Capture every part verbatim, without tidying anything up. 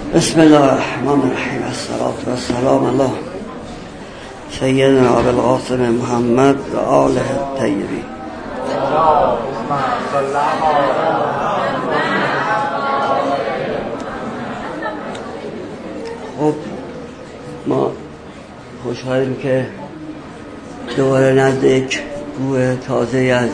بسم الله الرحمن الرحیم. الصلاة والسلام علی سیدنا ابی القاسم محمد و آله الطیبین. خب ما خوشحالیم که دوباره نزد یک گروه تازه از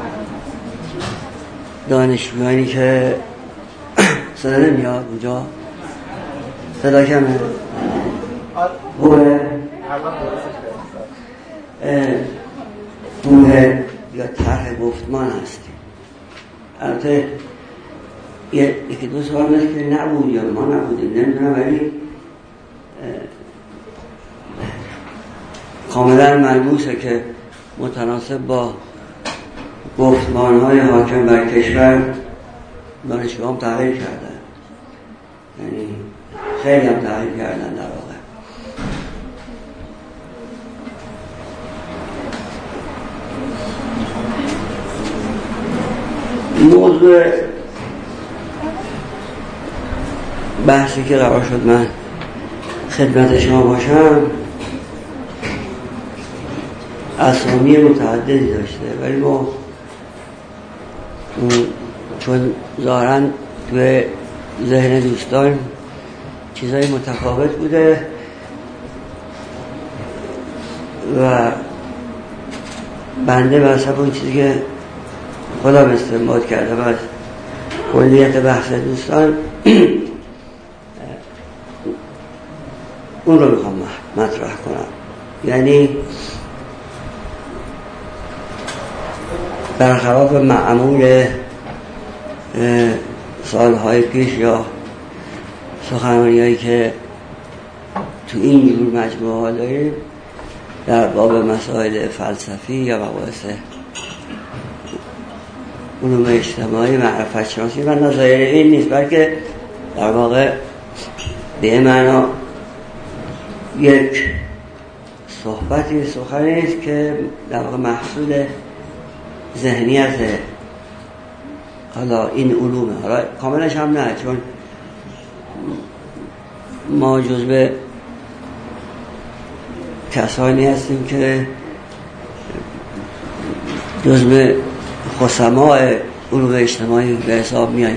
دانشجویانی که صدا نمیاد اونجا، صدا کمه گروه گروه یا طرح گفتمان هستیم. البته یکی دو سوال مثل که نبود یا ما نبودیم نمیدونم، ولی کاملا ملموسه که متناسب با گفتمان‌های حاکم بر کشور دانشگاه هم تغییر کردن، یعنی خیلی هم تغییر کردن. در واقع موضوع بحثی که قرار شد من خدمت شما باشم اسامی متعددی داشته، ولی ما چون ظاهراً توی ذهن دوستان چیزای متفاوت بوده و بنده به حسب اون چیزی که خودم استنباط کردم از کلیت بحث دوستان اون رو میخوام مطرح کنم. یعنی برخلاف معمول سالهای پیش یا سخنرانی هایی که تو این جور مجموعه ها داریم در باب مسائل فلسفی یا مباحث علوم اجتماعی، معرفت شناسی و نظایر این نیست، بلکه در واقع به معنا یک صحبتی سخنی است که در واقع محصول ذهنیت حالا این علومه. حالا کاملش هم نه، چون ما جزو کسانی هستیم که جزو خصماء علوم اجتماعی به حساب میاییم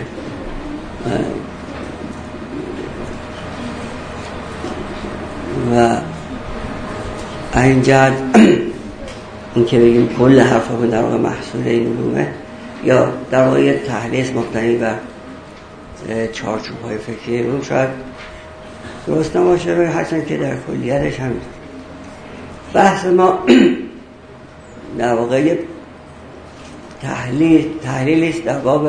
و این جهت این که بگیم کل حرفمون در واقع محصول این علومه یا در واقع یه تحلیل مبتنی بر چارچوب‌های فکری علوم شاید درست نباشه، هرچند که در کلیتش هم بحث ما در واقع یه تحلیل تحلیلی است در باب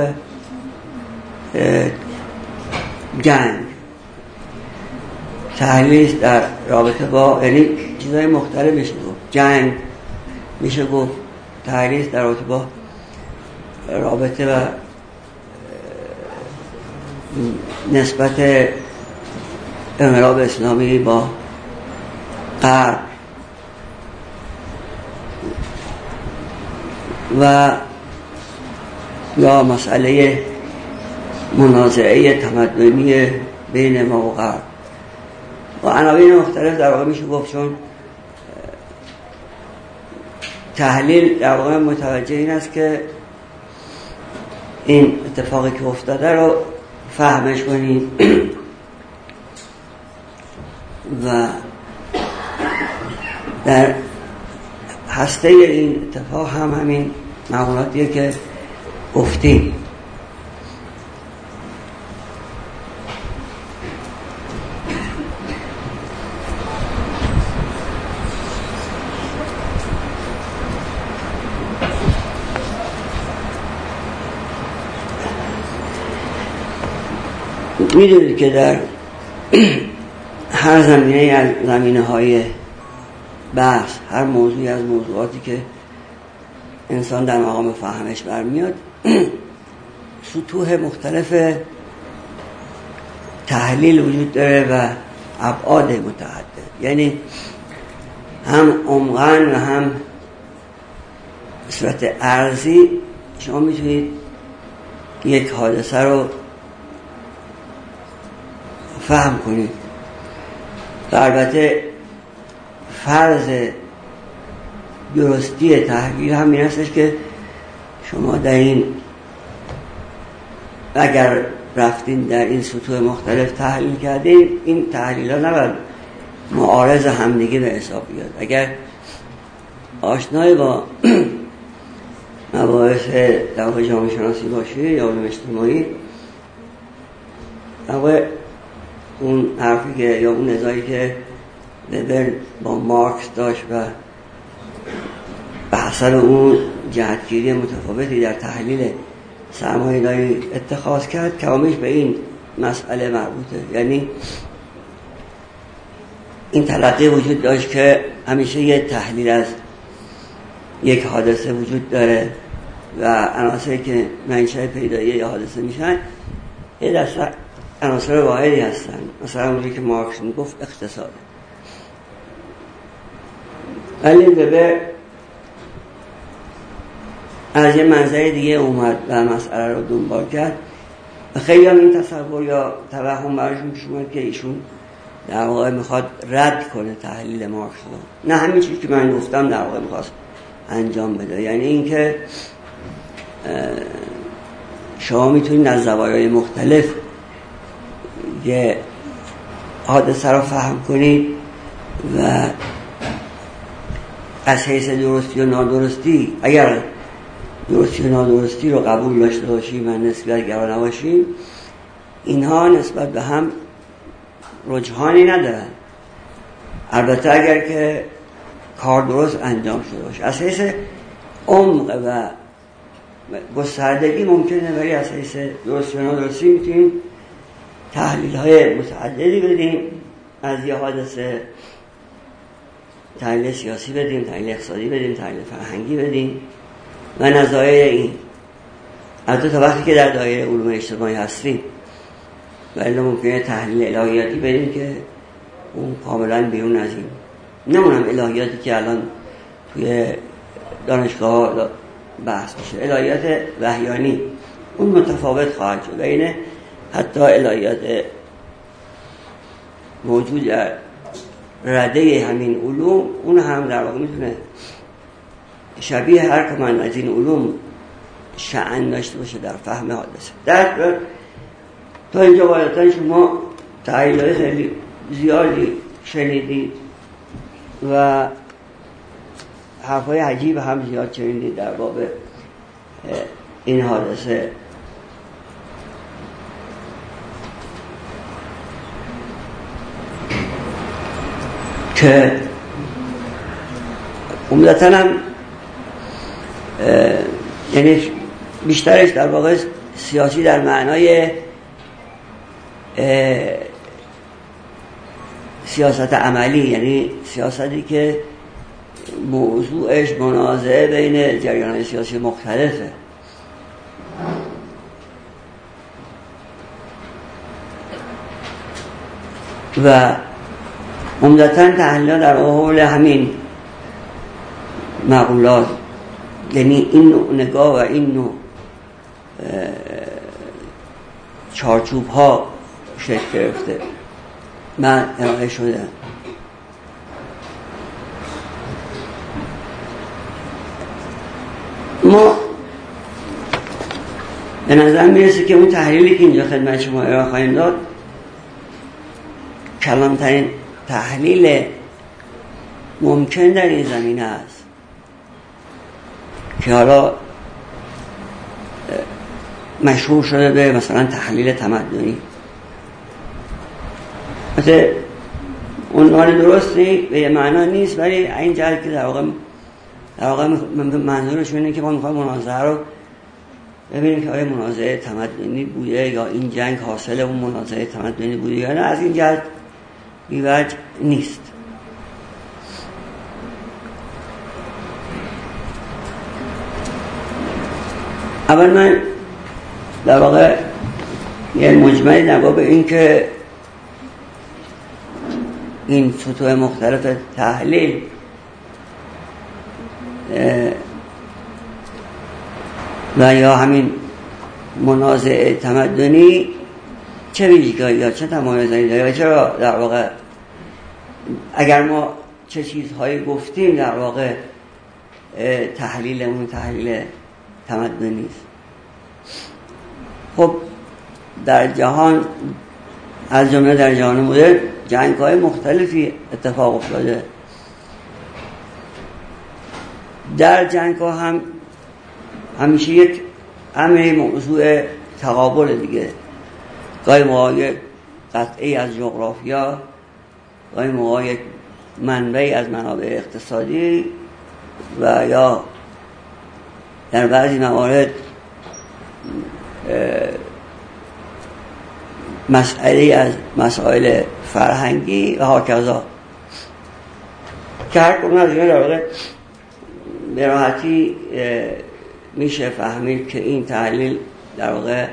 جنگ، تحلیل است در رابطه با یعنی چیزهای مختلف میشه گفت جنگ، میشه گفت تحلیل است در رابطه با رابطه و نسبت انقلاب اسلامی با غرب و یا مسئله منازعه تمدنی بین ما و غرب و عناوین مختلف در واقع میشه گفت، چون تحلیل در واقع متوجه این است که این اتفاقی که افتاده رو فهمش کنید و در هسته این اتفاق هم همین معلوماتیه که گفتیم. میدونید که در هر زمینه از زمینه های بحث، هر موضوعی از موضوعاتی که انسان در مقام فهمش برمیاد سطوح مختلف تحلیل وجود داره و ابعاد متعدد، یعنی هم عمقاً و هم صورت ارزی شما میتونید یک حادثه رو فهم کنید. و البته فرض درستی تحلیل هم این هستش که شما در این اگر رفتین در این سطوح مختلف تحلیل کردین، این تحلیل ها نباید معارض همدیگه به حساب بیاد. اگر آشنای با مباحث در واقع جامعه شناسی باشه یا علوم اجتماعی، در واقع اون حرفی که یا اون نزاعی که وبر با مارکس داشت و به حسب اون جهتگیری متفاوتی در تحلیل سرمایه‌داری اتخاذ کرد، کامش به این مسئله مربوطه. یعنی این تلقی وجود داشت که همیشه یه تحلیل از یک حادثه وجود داره و عناصری که منشأ پیدایی یا حادثه میشن یه دسته عناصر واحدی هستن. مثلا اونجوری که مارکس میگفت اقتصاد. ولی وبر از یه منظر دیگه اومد و مسئله رو دنبال کرد و خیلی هم این تصور یا توهم براشون پیش اومد که ایشون در واقع میخواد رد کنه تحلیل مارکس رو. نه همین چیزی که من گفتم در واقع میخواست انجام بده. یعنی اینکه شما میتونید از زوایای مختلف یه حادثه رو فهم کنید و از حیث درستی و نادرستی، اگر درستی و نادرستی رو قبول داشته باشیم و نسبت گرا نباشیم، اینها نسبت به هم رجحانی ندارن. البته اگر که کار درست انجام شده باشه. از حیث عمق و گستردگی ممکنه، ولی از حیث درستی و نادرستی میتونیم تحلیل های متعددی بدیم. از یه حادثه تحلیل سیاسی بدیم، تحلیل اقتصادی بدیم، تحلیل فرهنگی بدیم و نظایر این. البته تا وقتی که در دایره علوم اجتماعی هستیم، ولی ممکنه تحلیل الهیاتی بدیم که اون کاملا بیرون از این. نمونم الهیاتی که الان توی دانشگاه بحث میشه، الهیات وحیانی، اون متفاوت خواهد شد. اینه حتی الهیات موجود در رده همین علوم، اون هم در واقع میتونه شبیه هر کمان از این علوم شأن داشته باشه در فهم حادثه. در تا اینجا بالاتر شما تحلیل‌های خیلی زیادی شنیدید و حرفای عجیب هم زیاد شنیدید در باب این حادثه. که عمدتاً هم یعنی بیشترش در واقع سیاسی در معنای سیاست عملی، یعنی سیاستی که موضوعش منازعه بین جریان‌های سیاسی مختلفه. و عمدتاً تحلیل‌ها در حول همین مقولات، یعنی این نوع نگاه و این نوع چارچوب ها شکل گرفته من ارائه شده. ما به نظر میرسه که اون تحلیلی که اینجا خدمت شما ارائه خواهیم داد کلانترین تحلیل ممکن در این زمینه است که حالا مشهور شده به مثلا تحلیل تمدنی. مثلا عنوان درستی به یه معنا نیست، ولی این جهت که در واقع در واقع منظورشون اینه که ما میخوایم مناظره رو ببینیم که آیا مناظره تمدنی بوده یا این جنگ حاصل اون مناظره تمدنی بوده یا نه. از این جهت بی‌وجه نیست. اول من در واقع یه مجملی در باب این که این سطوح مختلف تحلیل و یا همین منازعه تمدنی چه ویژگاهی یا چه تمایزایی داره و چرا در واقع اگر ما چه چیزهایی گفتیم در واقع تحلیلمون تحلیل تمدنی است. خب در جهان از جمله در جهان مدرن جنگ‌های مختلفی اتفاق افتاده. در جنگ‌ها هم همیشه یک امر موضوع تقابل دیگه، گاهی موقع یک قطعی از جغرافیا، گاهی موقع یک منبعی از منابع اقتصادی و یا در بعضی موارد مسئله از مسائل فرهنگی و هاکذا که هر کدوم از اینا در واقع به راحتی میشه فهمید که این تحلیل در واقع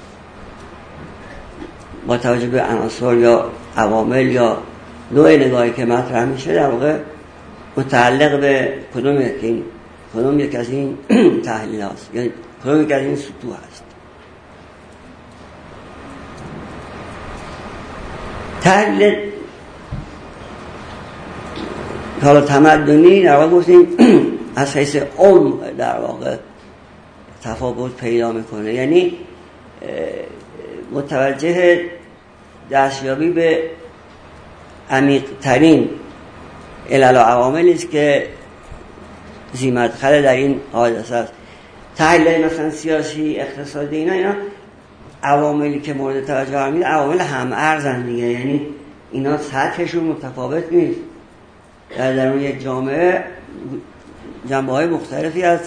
با توجه به عناصر یا عوامل یا نوع نگاهی که مطرح میشه در واقع متعلق به کدوم یک این کدوم یک از این تحلیل هست، یعنی کدوم یک از این سطوح هست. تحلیل حالا تمدنی در واقع گفتیم از حیث عمق در واقع تفاوت پیدا میکنه، یعنی متوجه دستیابی به عمیق ترین علل و عواملی است که ذی مدخل در این حادثه است. تحلیل مثلا سیاسی، اقتصادی، اینا اینا عواملی که مورد توجه قرار میده عوامل هم ارزن دیگه، یعنی اینا سطحشون متفاوت نیست. در درون یک جامعه جنبه‌های مختلفی از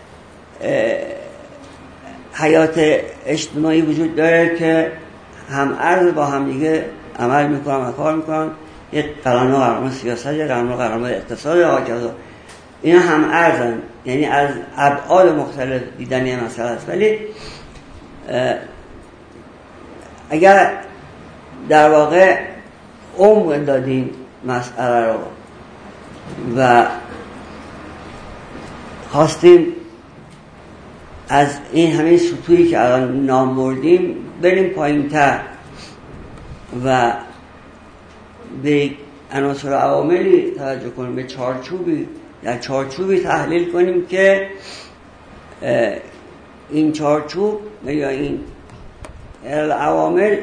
حیات اجتماعی وجود داره که هم ارز با هم دیگه عمل میکنن و کار میکنن. یک قلمرو قلمرو سیاست، یک قلمرو قلمرو اقتصاد و هاکذا، اینا هم ارزن، یعنی از ابعاد مختلف دیدنی مسئله است. ولی اگر در واقع عمق دادیم مسئله رو و خواستیم از این همین سطوحی که الان نام بردیم بریم پایین تر و به عناصر و عواملی توجه کنیم، به چارچوبی در چارچوبی تحلیل کنیم که این چارچوب یا این عوامل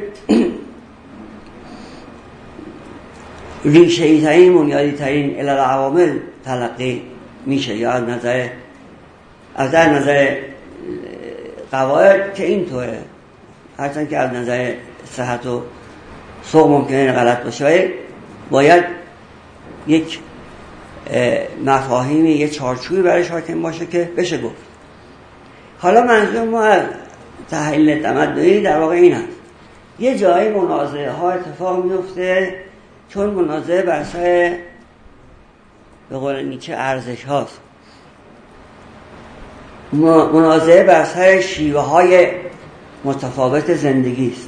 ریشه‌ای ترین بنیادی ترین علل عوامل تلقی میشه، یا از نظر از در نظر قواعد که اینطوره، هرچند که از نظر صحت و سوء ممکنه غلط باشه، باید یک مفاهیمی، یک چارچوبی برای حاکم باشه که بشه گفت. حالا منظور ما از تحلیل تمدنی در واقع این هست: یه جایی منازعه ها اتفاق میفته چون منازعه بر سر به قول نیچه ارزش هاست، منازعه بر سر شیوه های متفاوت زندگی است،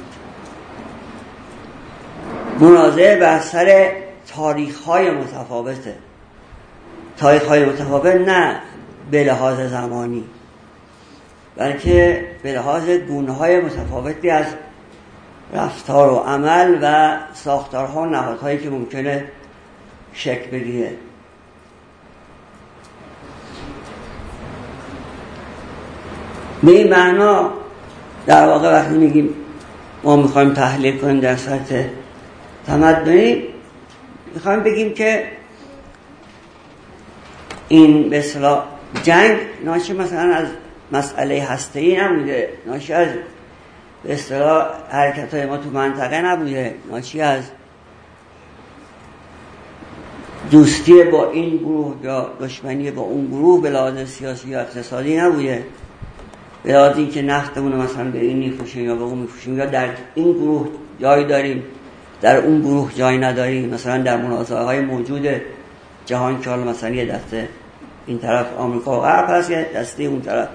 منازعه بر سر تاریخ های متفاوته، تاریخ های متفاوت نه به لحاظ زمانی بلکه به لحاظ گونه های متفاوتی از رفتار و عمل و ساختارها و نهادهایی که ممکنه شکل بگیره. به این معنا در واقع وقتی میگیم ما میخوایم تحلیل کنیم در سطح تمدنی، میخوایم بگیم که این به اصطلاح جنگ ناشی مثلا از مسئله هسته‌ای نبوده، ناشی از به اصطلاح حرکت‌های ما تو منطقه نبوده، ناشی از دوستی با این گروه یا دشمنی با اون گروه به لحاظ سیاسی یا اقتصادی نبوده، به لحاظ این که نفتمون مثلا به این میفروشیم یا به اون میفروشیم، یا در این گروه جای داریم در اون گروه جای نداریم، مثلا در منازعه های موجود جهان که حالا مثلا یه دسته این طرف آمریکا و غرب هست، یه دسته اون طرف،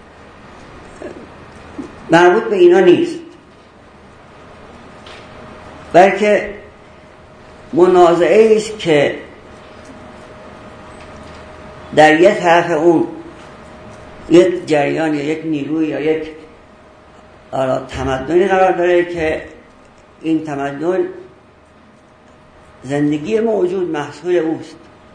مربوط به اینا نیست، بلکه منازعه است که در یک طرف اون یک جریان یا یک نیروی یا یک تمدنی قرار داره که این تمدن زندگی موجود محصول اوست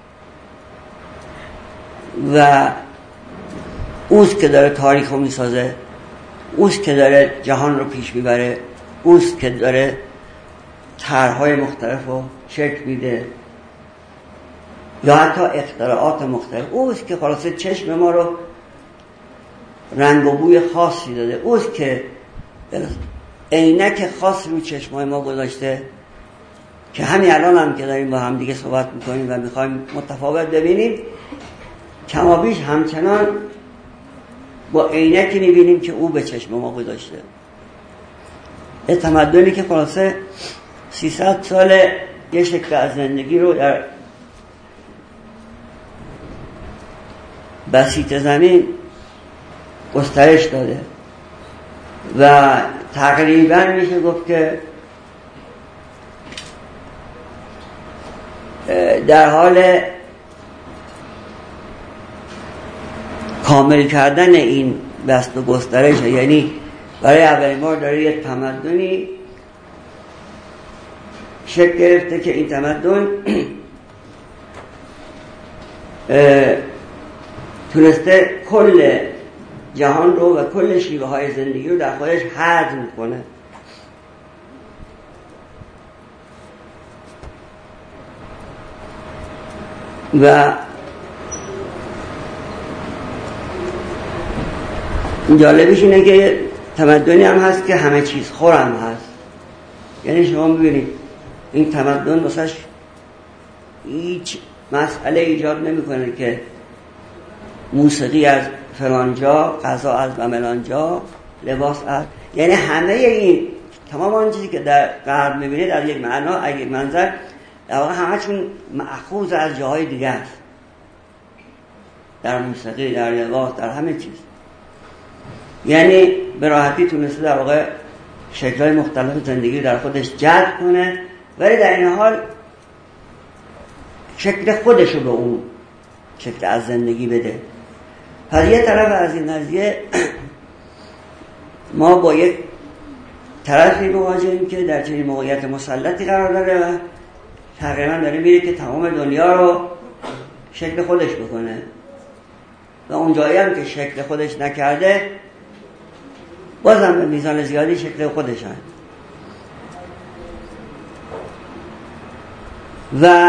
و اوست که داره تاریخ رو میسازه، اوست که داره جهان رو پیش میبره، اوست که داره طرح‌های مختلف رو شکل میده یا حتی اختراعات مختلف. اوست که خلاصه چشم ما رو رنگ و بوی خاصی داده، اوست که عینک خاص رو چشمای ما گذاشته که همین الان هم که داریم با هم دیگه صحبت میکنیم و میخوایم متفاوت ببینیم، کما بیش همچنان با عینکی میبینیم که او به چشم ما گذاشته. یه تمدنی که خلاصه سیصد سال یه شکل از زندگی رو در بسیط زمین گسترش داده و تقریبا میشه گفت که در حال کامل کردن این بسط و گسترش، یعنی برای اولین بار داره یک تمدنی شکل گرفته که این تمدن تونسته کل جهان رو و کل شیوه های زندگی رو در خودش هضم کنه. و جالبش اینه که تمدنی هم هست که همه چیز خور هم هست. یعنی شما ببینید این تمدن واسش هیچ مسئله ایجاد نمیکنه که موسیقی از فلانجا، غذا از ملانجا، لباس از، یعنی همه این تمام آن چیزی که در غرب میبینید از یک معنا، از یک منظر در واقع همه‌شون مأخوذ از جاهای دیگه است، در موسیقی، در لباس، در همه چیز. یعنی به راحتی تونسته در واقع شکل‌های مختلف زندگی در خودش جذب کنه، ولی در این حال شکل خودش رو به اون شکل از زندگی بده. پس یه طرف از این قضیه ما با یک طرفی مواجهیم که در چنین موقعیت مسلطی قرار داره و تقریبا داره میره که تمام دنیا رو شکل خودش بکنه و اون جایی هم که شکل خودش نکرده بازم به میزان زیادی شکل خودش هست. و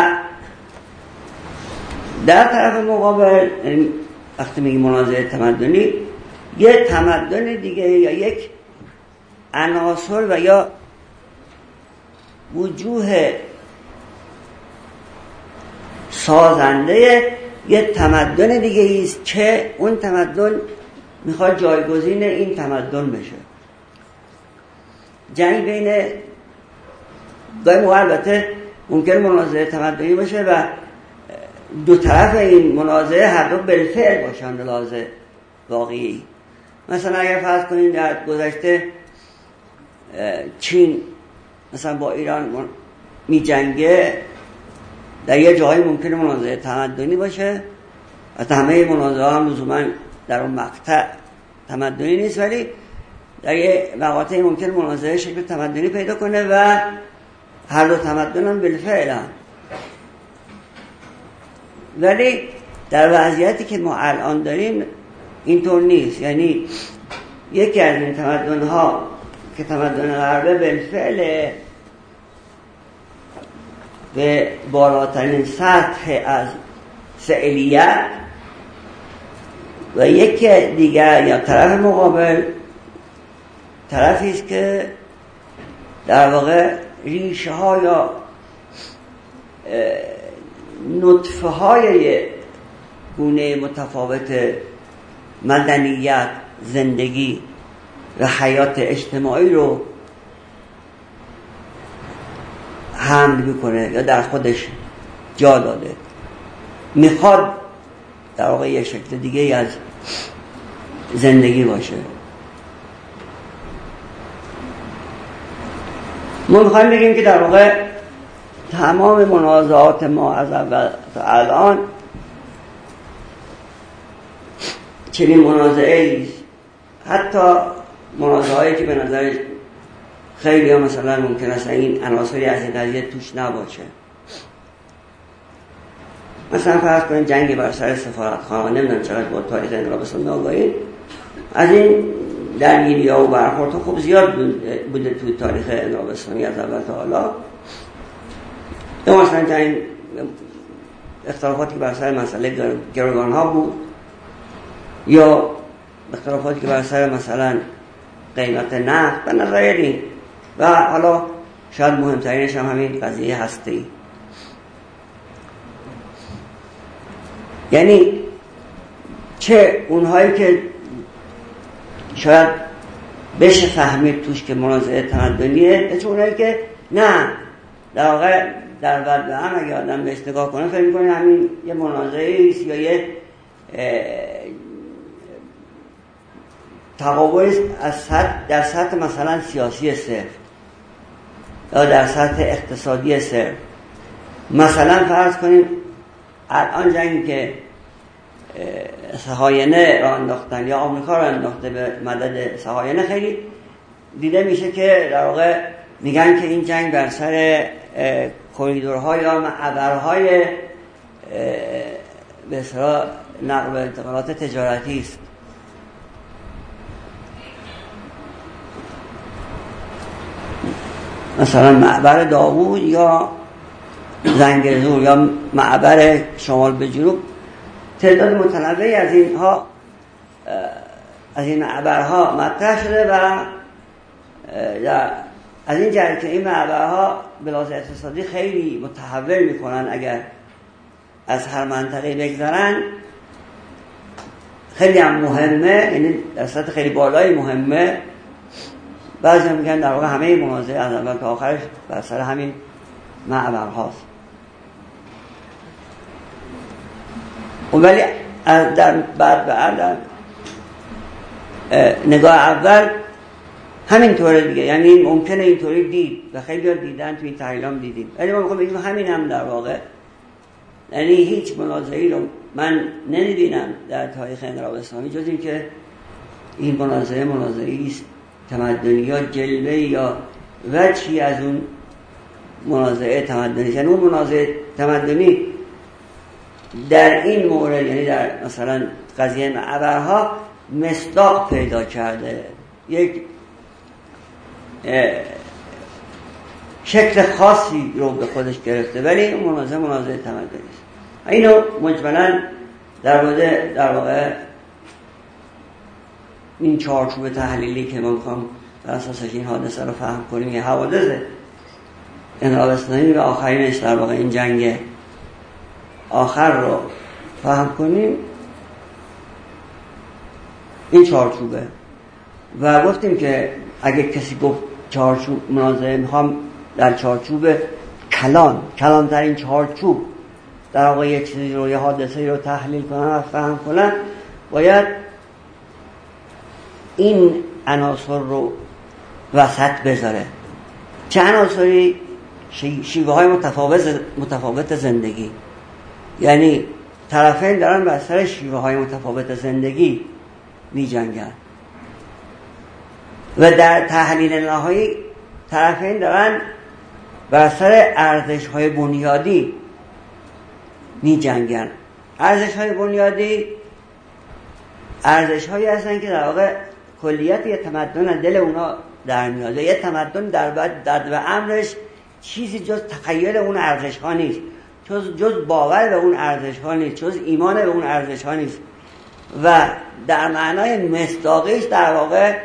در طرف مقابل وقتی میگیم مناظره تمدنی، یه تمدن دیگه یا یک عناصر و یا وجوه سازنده یه تمدن دیگه است که اون تمدن میخواد جایگزین این تمدن بشه. جنگ بین گاهی موقع البته ممکن مناظره تمدنی باشه و دو طرف این مناظره هر دو بالفعل باشند لازم واقعی. مثلا اگر فرض کنید در گذشته چین مثلا با ایران می جنگه، در یه جایی ممکنه مناظره تمدنی باشه و همه مناظره هم لزوما در اون مقطع تمدنی نیست، ولی در یه مقاطعی ممکنه مناظره شکل تمدنی پیدا کنه و هر دو تمدن هم بالفعل هم. ولی در وضعیتی که ما الان داریم اینطور نیست. یعنی یکی از این تمدن ها که تمدن غربه بالفعل به بالاترین سطح از فعلیت و یکی دیگر یا طرف مقابل طرفی است که در واقع ریشه ها یا نطفه های گونه متفاوت مدنیت، زندگی و حیات اجتماعی رو حمل میکنه یا در خودش جا داده، میخواد در واقع یه شکل دیگه از زندگی باشه. ما میخوایم بگیم که در واقع تمام منازعات ما از اول تا الان چنین منازعه‌ای است، حتی منازعه‌ای که به نظر خیلی ها مثلا ممکن است این عناصری از این قضیه توش نباشه. مثلا فرض کنید جنگ بر سر سفارتخانه، نمیدونم چقدر با تاریخ انقلاب اسلامی آگاهید، از این درگیری‌ها و برخوردها خب زیاد بوده توی تاریخ انقلاب اسلامی از اول تا حالا. یا مثلا جنگ اختلافاتی که بر سر مسئله گروگان‌ها بود، یا اختلافاتی که بر سر مثلا قیمت نفت و نظایری، و حالا شاید مهمترینش هم همین قضیه هسته‌ای. یعنی چه اونهایی که شاید بشه فهمید توش که منازعه تمدنیه، چه اونهایی که نه، در واقع در بعد به هم اگه آدم بهش نگاه کنه فکر می‌کنه همین یه منازعه است یا یه تقابل از سطح در سطح مثلا سیاسی صرف یا در سطح اقتصادی صرف. مثلا فرض کنیم الان جنگی که صهاینه را انداختن یا آمریکا را انداخته به مدد صهاینه، خیلی دیده میشه که در واقع میگن که این جنگ بر سر کریدورها یا معبرهای به اصطلاح نقل و انتقالات تجارتی است. مثلا معبر داوود یا زنگزور یا معبر شمال به جنوب، تعداد متنوعی از اینها از این معبرها مطرح شده و از این جهت که این معبرها به لحاظ اقتصادی خیلی متحول میکنن، اگر از هر منطقه بگذارن خیلی هم مهمه، یعنی در سطح خیلی بالایی مهمه. بعضی هم میگن در واقع همه منازعه از اول تا آخرش بر سر همین معبر هاست. ولی در بعد بعد در نگاه اول همین طوره دیگه، یعنی ممکنه اینطوری دید و خیلی ها دیدن، توی تحلیلام دیدیم، ولی ما میخوام بگیم همین هم در واقع، یعنی هیچ منازعه‌ای رو من نمیبینم در تاریخ انقلاب اسلامی جز این که این منازعه منازعه‌ای است تمدنی یا جلوه یا وجهی از اون منازعه تمدنی. یعنی اون منازعه تمدنی در این مورد، یعنی در مثلا قضیه معبرها مصداق پیدا کرده، یک شکل خاصی رو به خودش گرفته، ولی این منازعه منازعه تمدنی است. اینو مجملاً در مورد در واقع این چارچوب تحلیلی که ما میخوام بر اساسش این حادثه رو فهم کنیم، یه حوادث انقلاب اسلامی و آخرینش در واقع این جنگ آخر رو فهم کنیم، این چارچوبه. و گفتیم که اگه کسی گفت چارچوب منازعه میخوام در چارچوب کلان کلانترین چارچوب در واقع یه چیزی رو، یه حادثه رو تحلیل کنن و فهم کنن، باید این عناصر رو وسط بذاره. چه عناصری؟ شیوه های متفاوت متفاوت زندگی، یعنی طرفین دارن بر سر شیوه های متفاوت زندگی می جنگن و در تحلیل نهایی طرفین دارن بر سر ارزش های بنیادی می جنگن. ارزش های بنیادی ارزش هایی هستن که در واقع کلیت یه تمدن دل اونا در میاد. یه تمدن در بعد در و امرش چیزی جز تخیل اون ارزش ها نیست، جز جز باور به اون ارزش ها نیست، جز ایمان به اون ارزش ها نیست و در معنای مصداقیش در واقع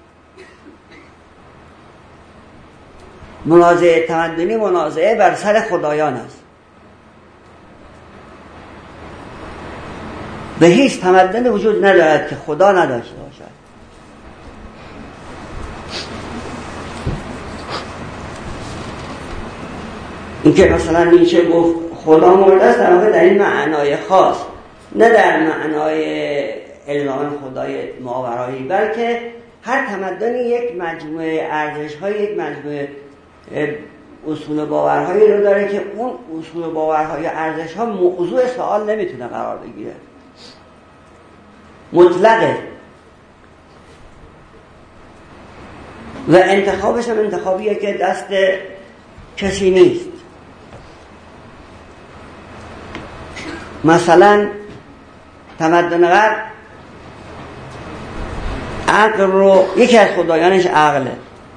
منازعه تمدنی منازعه بر سر خدایان است. به هیچ تمدن وجود ندارد که خدا نداشته باشد. این که مثلا نیچه گفت خدا مرده است، در واقع در این معنای خاص، نه در معنای الزاما خدای ماورایی، بلکه هر تمدنی یک مجموعه ارزش‌های، یک مجموعه اصول و باورهایی رو داره که اون اصول و باورهای ارزش‌ها موضوع سوال نمیتونه قرار بگیره، مطلقه. و انتخابش هم انتخابیه که دست کسی نیست. مثلا تمدن غرب عقل رو، یکی از خدایانش عقله،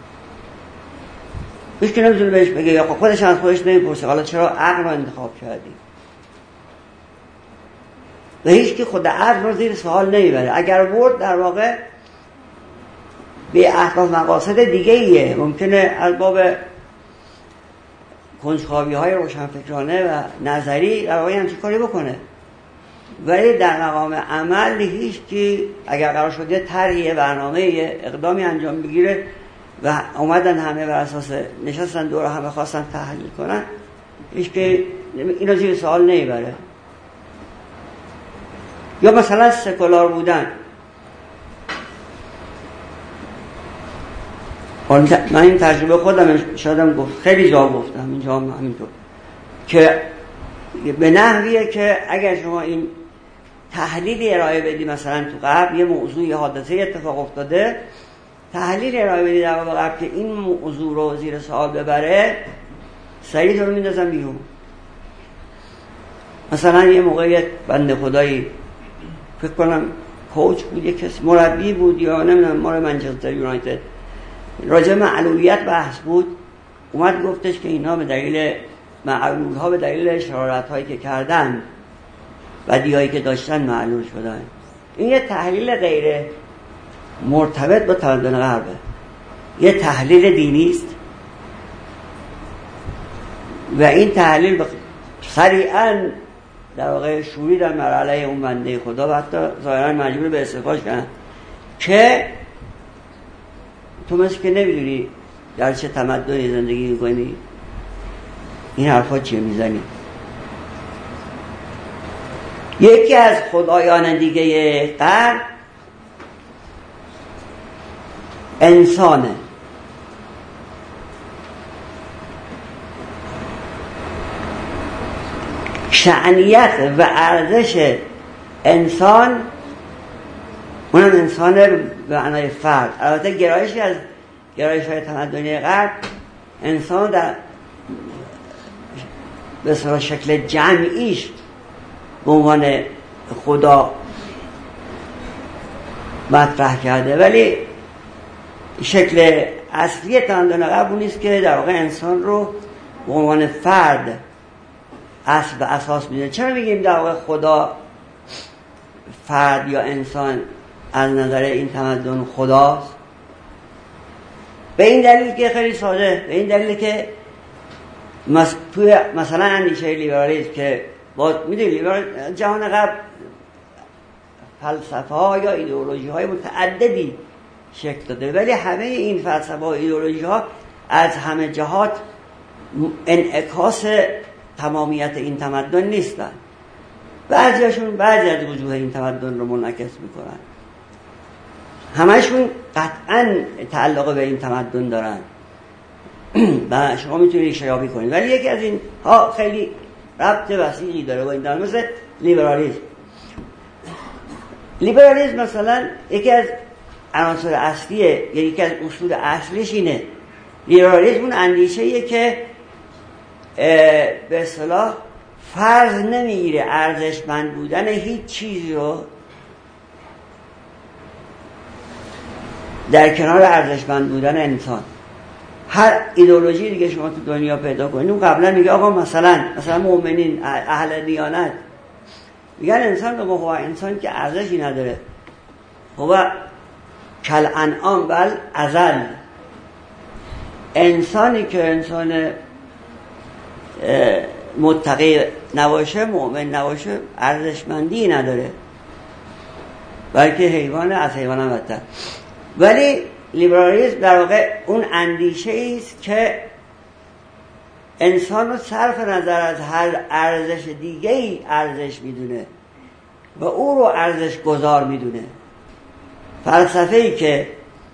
هیچ که نمیتونه بهش بگه، یا خودش از خودش نمیپرسه حالا چرا عقل رو انتخاب کردی، و هیچ که خود عقل رو زیر سوال نمیبره. اگر برد در واقع به اهداف مقاصد دیگه ایه، ممکنه از باب کنجکاوی های روشنفکرانه و نظری در واقع همچین کاری بکنه، ولی در مقام عمل هیچ کی اگر قرار شده طرحی برنامه اقدامی انجام بگیره و اومدن همه بر اساس نشستن دور همه خواستن تحلیل کنن، هیچ کی اینو زیر سوال نمیبره. یا مثلا سکولار بودن، من این تجربه خودم شادم گفت، خیلی جا گفتم اینجا هم همینطور، که به نحویه که اگر شما این تحلیلی ارائه بدی، مثلا تو غرب یه موضوع یه حادثه اتفاق افتاده، تحلیل ارائه بدی در غرب که این موضوع رو زیر سوال ببره، سریع تو رو میندازن بیرون. مثلا یه موقع بنده خدایی فکر کنم کوچ بود، یه کسی مربی بود یا نمیدونم مال منچستر یونایتد، راجع معلولیت بحث بود، اومد گفتش که اینا به دلیل معلول ها، به دلیل شرارت هایی که کردن، بدی هایی که داشتن معلول شدن. این یه تحلیل غیر مرتبط با تمدن غربه، یه تحلیل دینی است و این تحلیل سریعاً در واقع شوری در مرحله اون بنده خدا و حتی ظاهراً مجبور به استعفاش کردن که تو مثل که نمیدونی در چه تمدنی زندگی میکنی، این حرفا چیه میزنی. یکی از خدایان دیگه غرب انسانه، شأنیت و ارزش انسان، اونم انسان به معنای فرد. البته گرایشی از گرایش های تمدنی غرب انسان در به صورت شکل جمعیش به عنوان خدا مطرح کرده، ولی شکل اصلی تمدن غرب اون نیست که در واقع انسان رو به عنوان فرد اصل و اساس میدونه. چرا میگیم در واقع خدا فرد یا انسان از نظر این تمدن خداست؟ به این دلیل که خیلی ساده، به این دلیل که مس... توی مثلا اندیشه لیبرالیسم که با میدونی لیبرال جهان غرب فلسفه ها یا ایدئولوژی های متعددی شکل داده، ولی همه این فلسفه ها و ایدئولوژی ها از همه جهات انعکاس تمامیت این تمدن نیستن. بعضیاشون بعضی از وجوه این تمدن رو منعکس میکنن، همشون قطعا تعلق به این تمدن دارن و شما میتونید ریشه یابی کنید، ولی یکی از این ها خیلی ربط وسیعی داره با این دارن، مثل لیبرالیسم. لیبرالیسم مثلا یکی از عناصر اصلیه، یعنی یکی از اصول اصلیش اینه، لیبرالیسم اون اندیشه‌ایه که به اصطلاح فرض نمیگیره ارزشمند بودن هیچ چیزی رو در کنار ارزشمند بودن انسان. هر ایدئولوژی دیگه شما تو دنیا پیدا کنید، اون قبلا میگه آقا مثلا مثلا مؤمنین اهل دیانت میگن انسان رو هو انسان که ارزشی نداره، هو کل انعام بل اذل، انسانی که انسان متقی نباشه، مؤمن نباشه، ارزشمندی نداره، بلکه حیوان از حیوان بدتر. ولی لیبرالیسم در واقع اون اندیشه است که انسان رو صرف نظر از هر ارزش دیگه‌ای ارزش میدونه و او رو ارزش گذار میدونه. فلسفه‌ای که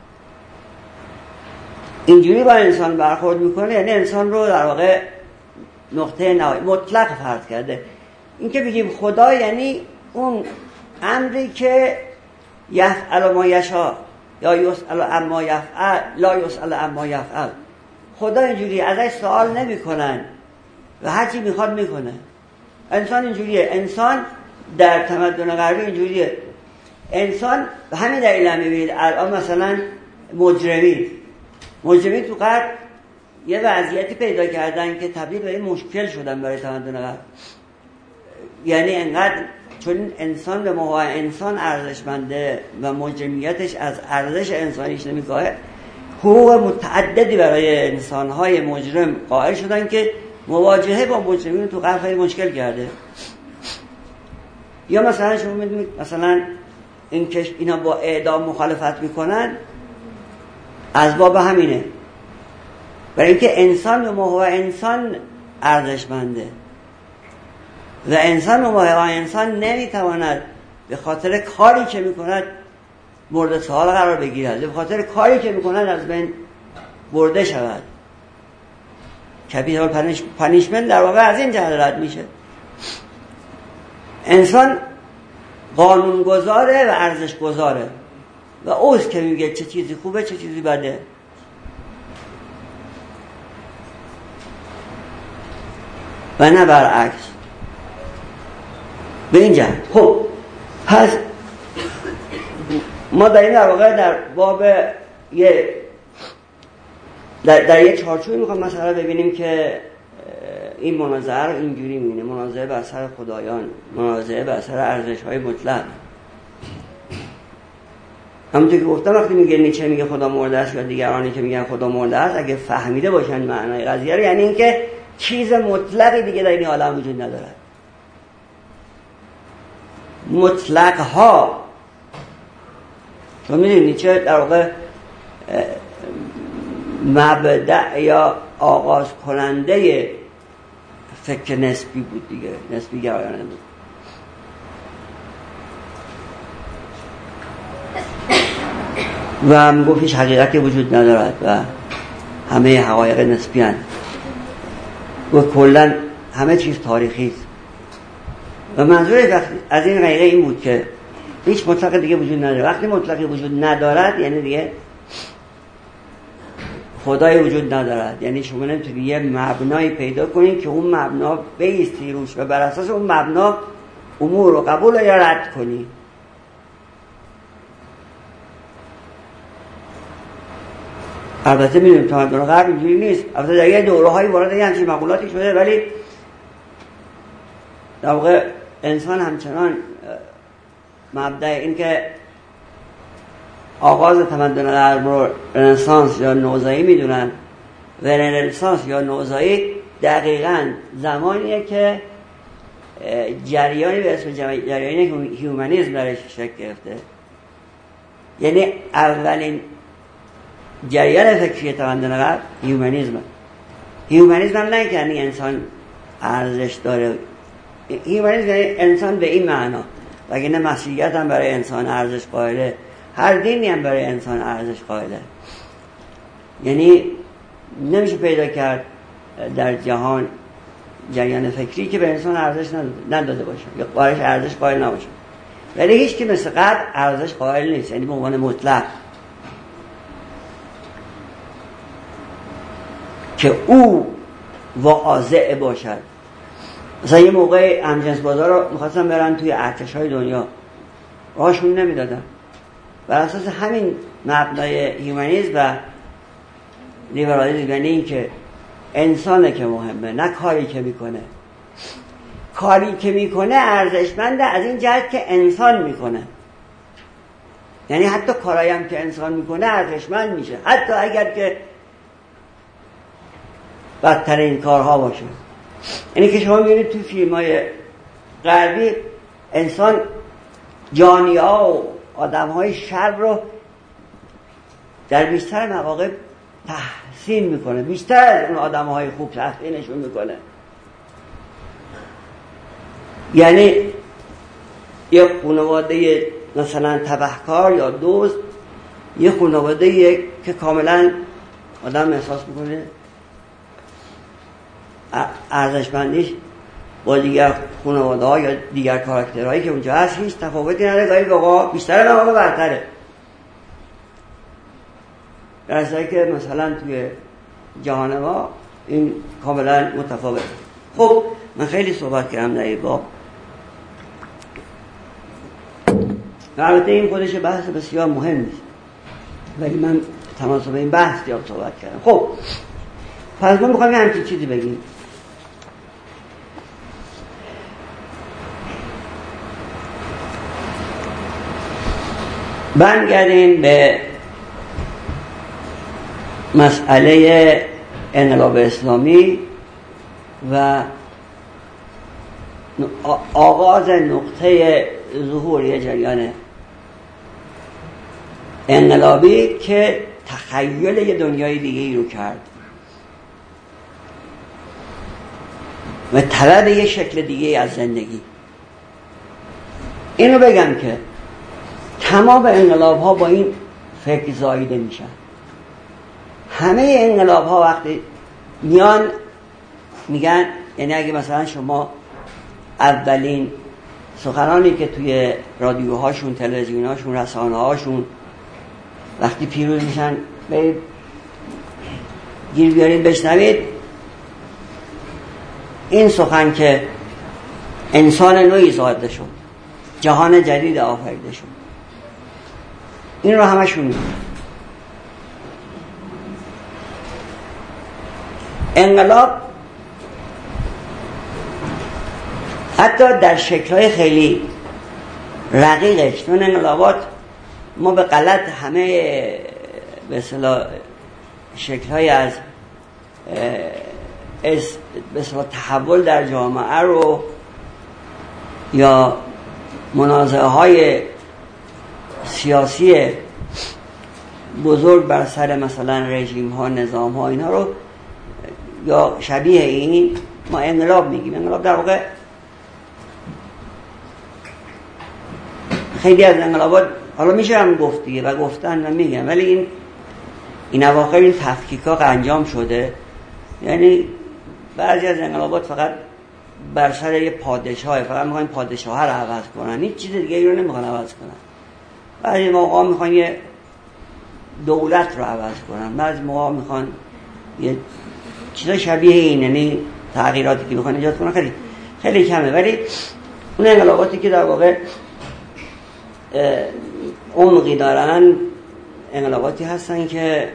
اینجوری با انسان برخورد میکنه یعنی انسان رو در واقع نقطه نهایی مطلق فرض کرده. این که بگیم خدا یعنی اون امری که یفعل ما یشاء، یا یسأل عما یفعل لا یسأل عما یفعل. خدا اینجوری ازش سوال نمیکنن و هر چی میخواد میکنه. انسان اینجوریه. انسان در تمدن غربی اینجوریه. انسان به همین دلیل هم میبینید الان مثلا مجرمین مجرمین تو غرب یه وضعیتی پیدا کردن که تبدیل به مشکل شدن برای تمدن غرب. یعنی انقدر چون انسان به موقع انسان ارزشمنده و مجرمیتش از ارزش انسانیش نمیگاه، حقوق متعددی برای انسانهای مجرم قائل شدن که مواجهه با مجرمین تو غرب خیلی مشکل کرده. یا مثلا شما میدونید مثلا این که اینا با اعدام مخالفت میکنن از باب همینه، برای اینکه انسان به موقع انسان ارزشمنده و انسان به موقع انسان نمیتواند به خاطر کاری که میکند مورد سوال قرار بگیرد، به خاطر کاری که میکند از بین برده شود. کپیتال پانیشمنت در واقع از این جهت رد میشه. انسان قانونگذاره و ارزشگذاره و اوست که میگه چه چیزی خوبه چه چیزی بده. و نه برعکس. به این جهت. خب پس ما در این در واقع در باب یه در, در یه چارچوبی میخوام مثلا ببینیم که این مناظره رو اینجوری میبینه: مناظره بر سر خدایان، مناظره بر سر ارزش‌های مطلق. همونطور که گفتم وقتی میگه نیچه میگه خدا مرده است یا دیگرانی که میگن خدا مرده است، اگه فهمیده باشن معنای قضیه رو، یعنی اینکه چیز مطلقی دیگه در این عالم وجود ندارد. مطلق ها چون میدونید نیچه در واقع مبدأ یا آغاز کننده فکر نسبی بود دیگه، نسبی گرایانه بود. و هم گفت هیچ حقیقتی وجود ندارد و همه حقایق نسبی هستند و کلن همه چیز تاریخی است. و منظور از این حقیقه این بود که هیچ مطلق دیگه وجود نداره. وقتی مطلقی وجود ندارد یعنی دیگه خدای وجود ندارد. یعنی شما نمیتونید یه مبنایی پیدا کنید که اون مبنا بیستی روش و بر اساس اون مبنا امور رو قبول یا رد کنید. البته میدونیم تمدن غرب اینجوری نیست. البته در یه دوره‌هایی وارد یه همچین مقولاتی شده، ولی در واقع انسان همچنان مبدأ این که آغاز تمدن غرب رو رنسانس یا نوزایی میدونن و رنسانس یا نوزایی دقیقاً زمانیه که جریانی به اسم جریان هیومانیسم درش شکل گرفته. یعنی اولین جریان فکری تمدن غرب هیومانیسم. هیومانیسم نه یعنی انسان ارزش داره. هیومانیسم یعنی انسان به این معنا، وگرنه مسیحیت هم برای انسان ارزش قائله، هر دینی هم برای انسان ارزش قائله. یعنی نمیشه پیدا کرد در جهان جریان فکری که به انسان ارزش نداده باشه یا بارش ارزش قائل نباشه، ولی هیچ کی مثل قبل ارزش قائل نیست، یعنی به عنوان مطلق که او واضع باشد. مثلا یه موقع همجنس بازار رو میخواستن برن توی ارتش‌های دنیا، راهشون نمیدادن. بر اساس همین مبنای هیومانیسم و لیبرالیسم، یعنی این که انسانه که مهمه نه کاری که میکنه. کاری که میکنه ارزشمنده از این جهت که انسان میکنه، یعنی حتی کارایی هم که انسان میکنه ارزشمند میشه، حتی اگر که بدترین کارها باشه. یعنی که شما میبینید تو فیلم‌های غربی انسان جانی‌ها و آدم‌های شر رو در بیشتر مواقع تحسین میکنه، بیشتر از اون آدم‌های خوب تحسینشون میکنه. یعنی یک خانواده مثلا تبهکار یا دزد، یک خانواده که کاملا آدم احساس میکنه ارزشمندیش با دیگر خانواده ها یا دیگر کاراکترهایی که اونجا هست هیچ تفاوتی نداره، گاهی واقعا بیشتر مواقع برتره. در صورتی که مثلا توی جهان ما این کاملا متفاوته. خب من خیلی صحبت کردم در این باب، البته این خودش بحث بسیار مهم نیست، ولی من تناسب این بحث زیاد صحبت کردم. خب پس ما میخوایم یه همچین چیزی بگیم. برگردیم به مسئله انقلاب اسلامی و آغاز نقطه ظهور یه جریان انقلابی که تخیل یه دنیای دیگه ای رو کرد و طلب یه شکل دیگه از زندگی. اینو بگم که تمام انقلاب ها با این فکر زاییده میشن. همه انقلاب ها وقتی میان میگن، یعنی اگه مثلا شما اولین سخنانی که توی رادیوهاشون، تلویزیونهاشون، رسانه‌هاشون وقتی پیروز میشن برید گیر بیارید بشنوید، این سخن که انسان نوعی زاده شد، جهان جدید آفریده شد، این رو همشون میگن. انقلاب حتی در شکل‌های خیلی رقیقش، چون انقلابات ما به غلط همه به اصطلاح شکل‌های از به اصطلاح تحول در جامعه رو یا منازعه‌های سیاسی بزرگ بر سر مثلا رژیم‌ها، نظام‌ها، اینها رو یا شبیه این ما انقلاب میگیم. انقلاب در واقع خیلی از انقلابات حالا میشه هم گفت دیگه و گفتن و میگم، ولی این این اواخر این تفکیک‌ها انجام شده. یعنی بعضی از انقلابات فقط بر سر یه پادشاه، فقط میخوان پادشاه رو عوض کنن، هیچ چیز دیگه ای رو نمیخوان عوض کنن. بعضی موقع میخوان یه دولت رو عوض کنن، بعضی موقع میخوان یه چیز شبیه این، یعنی تغییراتی که میخوان ایجاد کنن خیلی خیلی کمه. ولی اون انقلاباتی که در واقع عمقی دارن انقلاباتی هستن که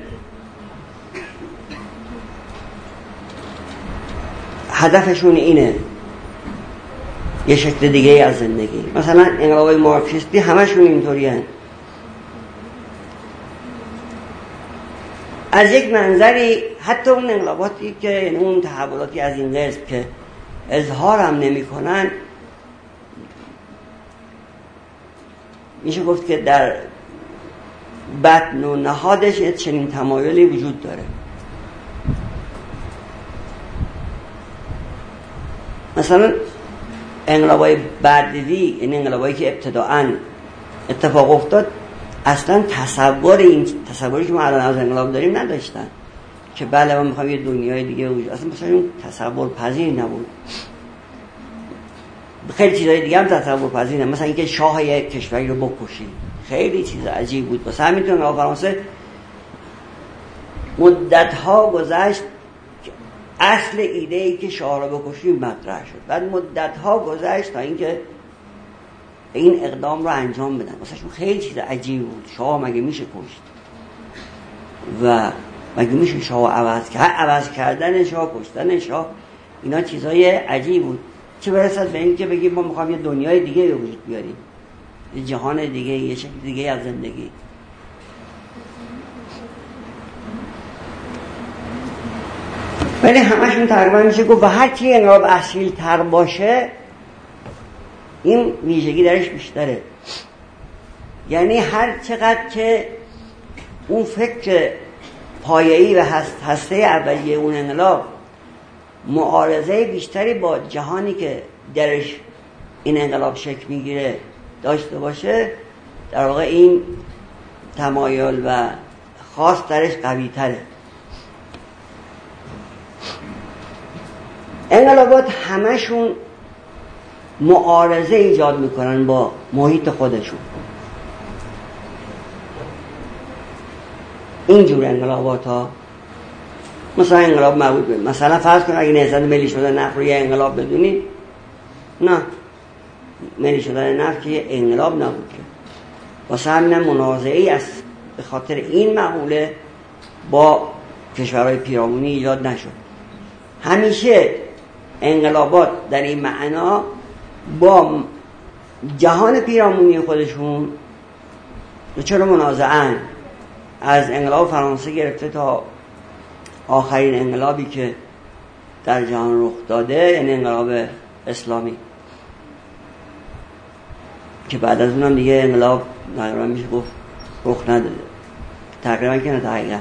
هدفشون اینه یه شکل دیگه از زندگی. مثلا انقلابای مارکسیستی همشون اینطوری هن. از یک منظری حتی اون انقلاباتی که یعنی اون تحولاتی از این قسم که اظهار هم نمی کنن، میشه گفت که در بطن و نهادش یه چنین تمایلی وجود داره. مثلا انقلابای برده‌ای، این انقلابایی که ابتداعاً اتفاق افتاد، اصلا تصور این تصوری که ما الان از انقلاب داریم نداشتن که بله ما میخوایم یه دنیای دیگه وجود، اصلا مثلا اون تصور پذیر نبود. خیلی چیزای دیگه هم تصور پذیر نبود، مثلا اینکه شاه یک کشوری رو بکشی، خیلی چیز عجیب بود. واسه همین تو انقلاب فرانسه مدت‌ها گذشت اصل ایده ای که شاه رو بکشیم مطرح شد، بعد مدت‌ها گذشت تا اینکه این اقدام رو انجام بدن. واسهشون خیلی چیز عجیب بود. شاه مگه میشه کشت و مگه میشه شاه عوض کرد؟ عوض کردن شاه، کشتن شاه، اینا چیزای عجیب بود. چه برسد به این که بگیم ما میخوایم یه دنیای دیگه به وجود بیاریم، یه جهان دیگه، یه شکل دیگه از زندگی. ولی همشون تقریبا میشه گفت و هر کی انقلاب اصیل تر باشه این ویژگی درش بیشتره. یعنی هر چقدر که اون فکر پایه‌ای و هسته اولیه اون انقلاب معارضه بیشتری با جهانی که درش این انقلاب شکل میگیره داشته باشه، در واقع این تمایل و خاص درش قوی تره. انقلابات همشون معارضه ایجاد میکنن با محیط خودشون. اینجور انقلابات ها، مثلا انقلاب مربوط به مثلا فرض کن اگه نهضت ملی شدن نفت رو یه انقلاب بدونید، نه، ملی شدن نفت که یه انقلاب نبود که. واسه همین منازعه‌ای است به خاطر این مقوله با کشورهای پیرامونی ایجاد نشد. همیشه انقلابات در این معنا با جهان پیرامونی خودشون چرا منازعه‌اند. از انقلاب فرانسه گرفته تا آخرین انقلابی که در جهان رخ داده، یعنی انقلاب اسلامی که بعد از اونم دیگه انقلاب تقریبا میشه گفت رخ نداده، تقریبا که نه دقیقا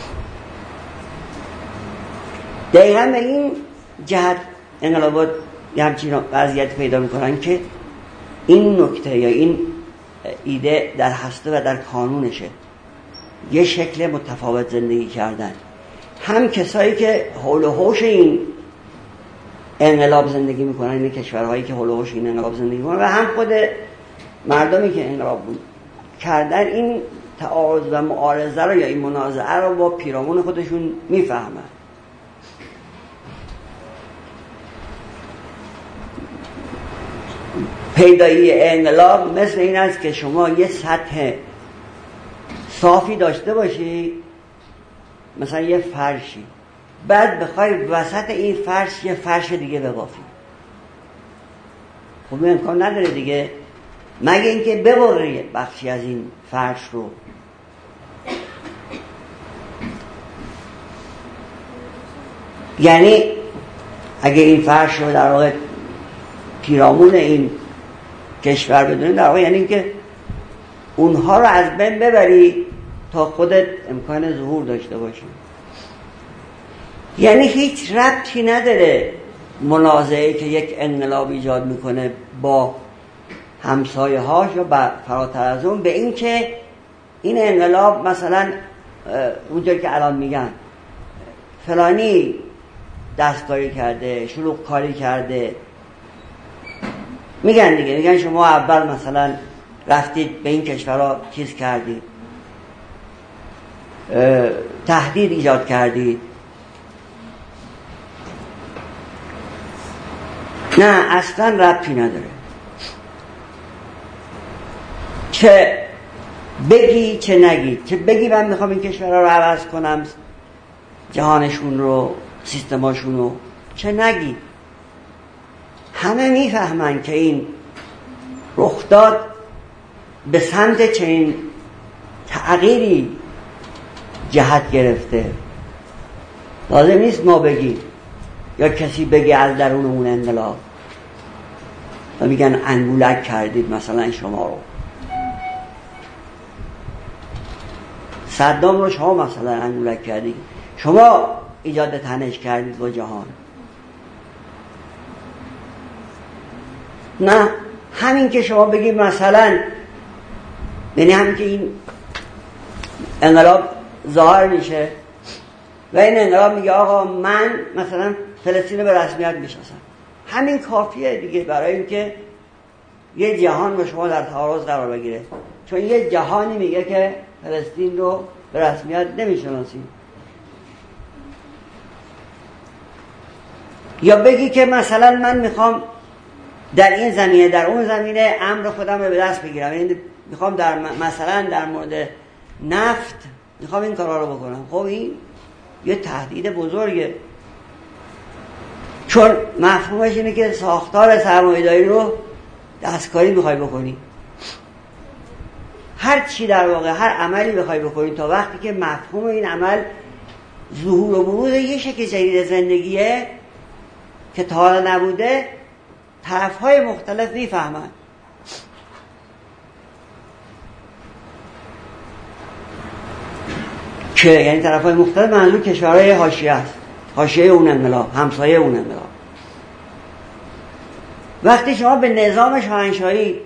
دقیقا به این جهت انقلابات یه همچین وضعیت پیدا میکنن که این نکته یا این ایده در هسته و در کانونشه، یه شکل متفاوت زندگی کردن. هم کسایی که حول و حوش این انقلاب زندگی میکنن، این کشورهایی که حول و حوش این انقلاب زندگی میکنن، و هم خود مردمی که انقلاب بود کردن، این تعارض و معارضه رو یا این منازعه رو با پیرامون خودشون میفهمن. پیدایی انقلاب مثل این است که شما یه سطح صافی داشته باشی، مثلا یه فرشی، بعد بخوای وسط این فرش یه فرش دیگه ببافی. خب امکان نداره دیگه، مگه اینکه ببری بخشی از این فرش رو. یعنی اگه این فرش رو در واقع پیرامون این کشور بدونی، در واقع یعنی اینکه اونها رو از بین ببری تا خودت امکان ظهور داشته باشی. یعنی هیچ ربطی نداره منازعه‌ای که یک انقلاب ایجاد میکنه با همسایه هاش یا فراتر از اون به این که این انقلاب مثلا اونجایی که الان میگن فلانی دستکاری کرده، شلوغ کاری کرده، میگن دیگه، میگن شما اول مثلا رفتید به این کشورها چیز کردید، تهدید ایجاد کردید. نه، اصلا ربطی نداره چه بگی چه نگی، چه بگی من میخوام این کشورها رو عوض کنم، جهانشون رو، سیستماشون رو، چه نگی. همه میفهمن که این رخ داد به سمت چنین تغییری جهت گرفته. لازم نیست ما بگیم یا کسی بگه از درون اون انقلاب و میگن انگولک کردید مثلا شما رو، صدام رو شما مثلا انگولک کردید، شما ایجاد تنش کردید با جهان. نه، همین که شما بگید مثلا، یعنی همین که این انقلاب ظاهر میشه و این انقلاب میگه آقا من مثلا فلسطین رو به رسمیت میشناسم، همین کافیه دیگه برای اینکه یه جهان با شما در تعارض قرار بگیره، چون یه جهانی میگه که فلسطین رو به رسمیت نمیشناسیم. یا بگی که مثلا من میخوام در این زمینه در اون زمینه امر خودم رو به دست بگیرم، یعنی میخوام در مثلا در مورد نفت میخوام این کارا رو بکنم. خب این یه تهدید بزرگه، چون مفهومش اینه که ساختار سرمایه‌داری رو دستکاری میخوای بکنی. هر چی در واقع هر عملی بخوای بکنی تا وقتی که مفهوم این عمل ظهور و بروز یه شکل جدید زندگیه که تا حالا نبوده، طرف‌های مختلف میفهمن. که یعنی طرف‌های مختلف منظور کشورهای حاشیه است، حاشیه اون انقلاب، همسایه اون انقلاب. وقتی شما به نظام شاهنشاهی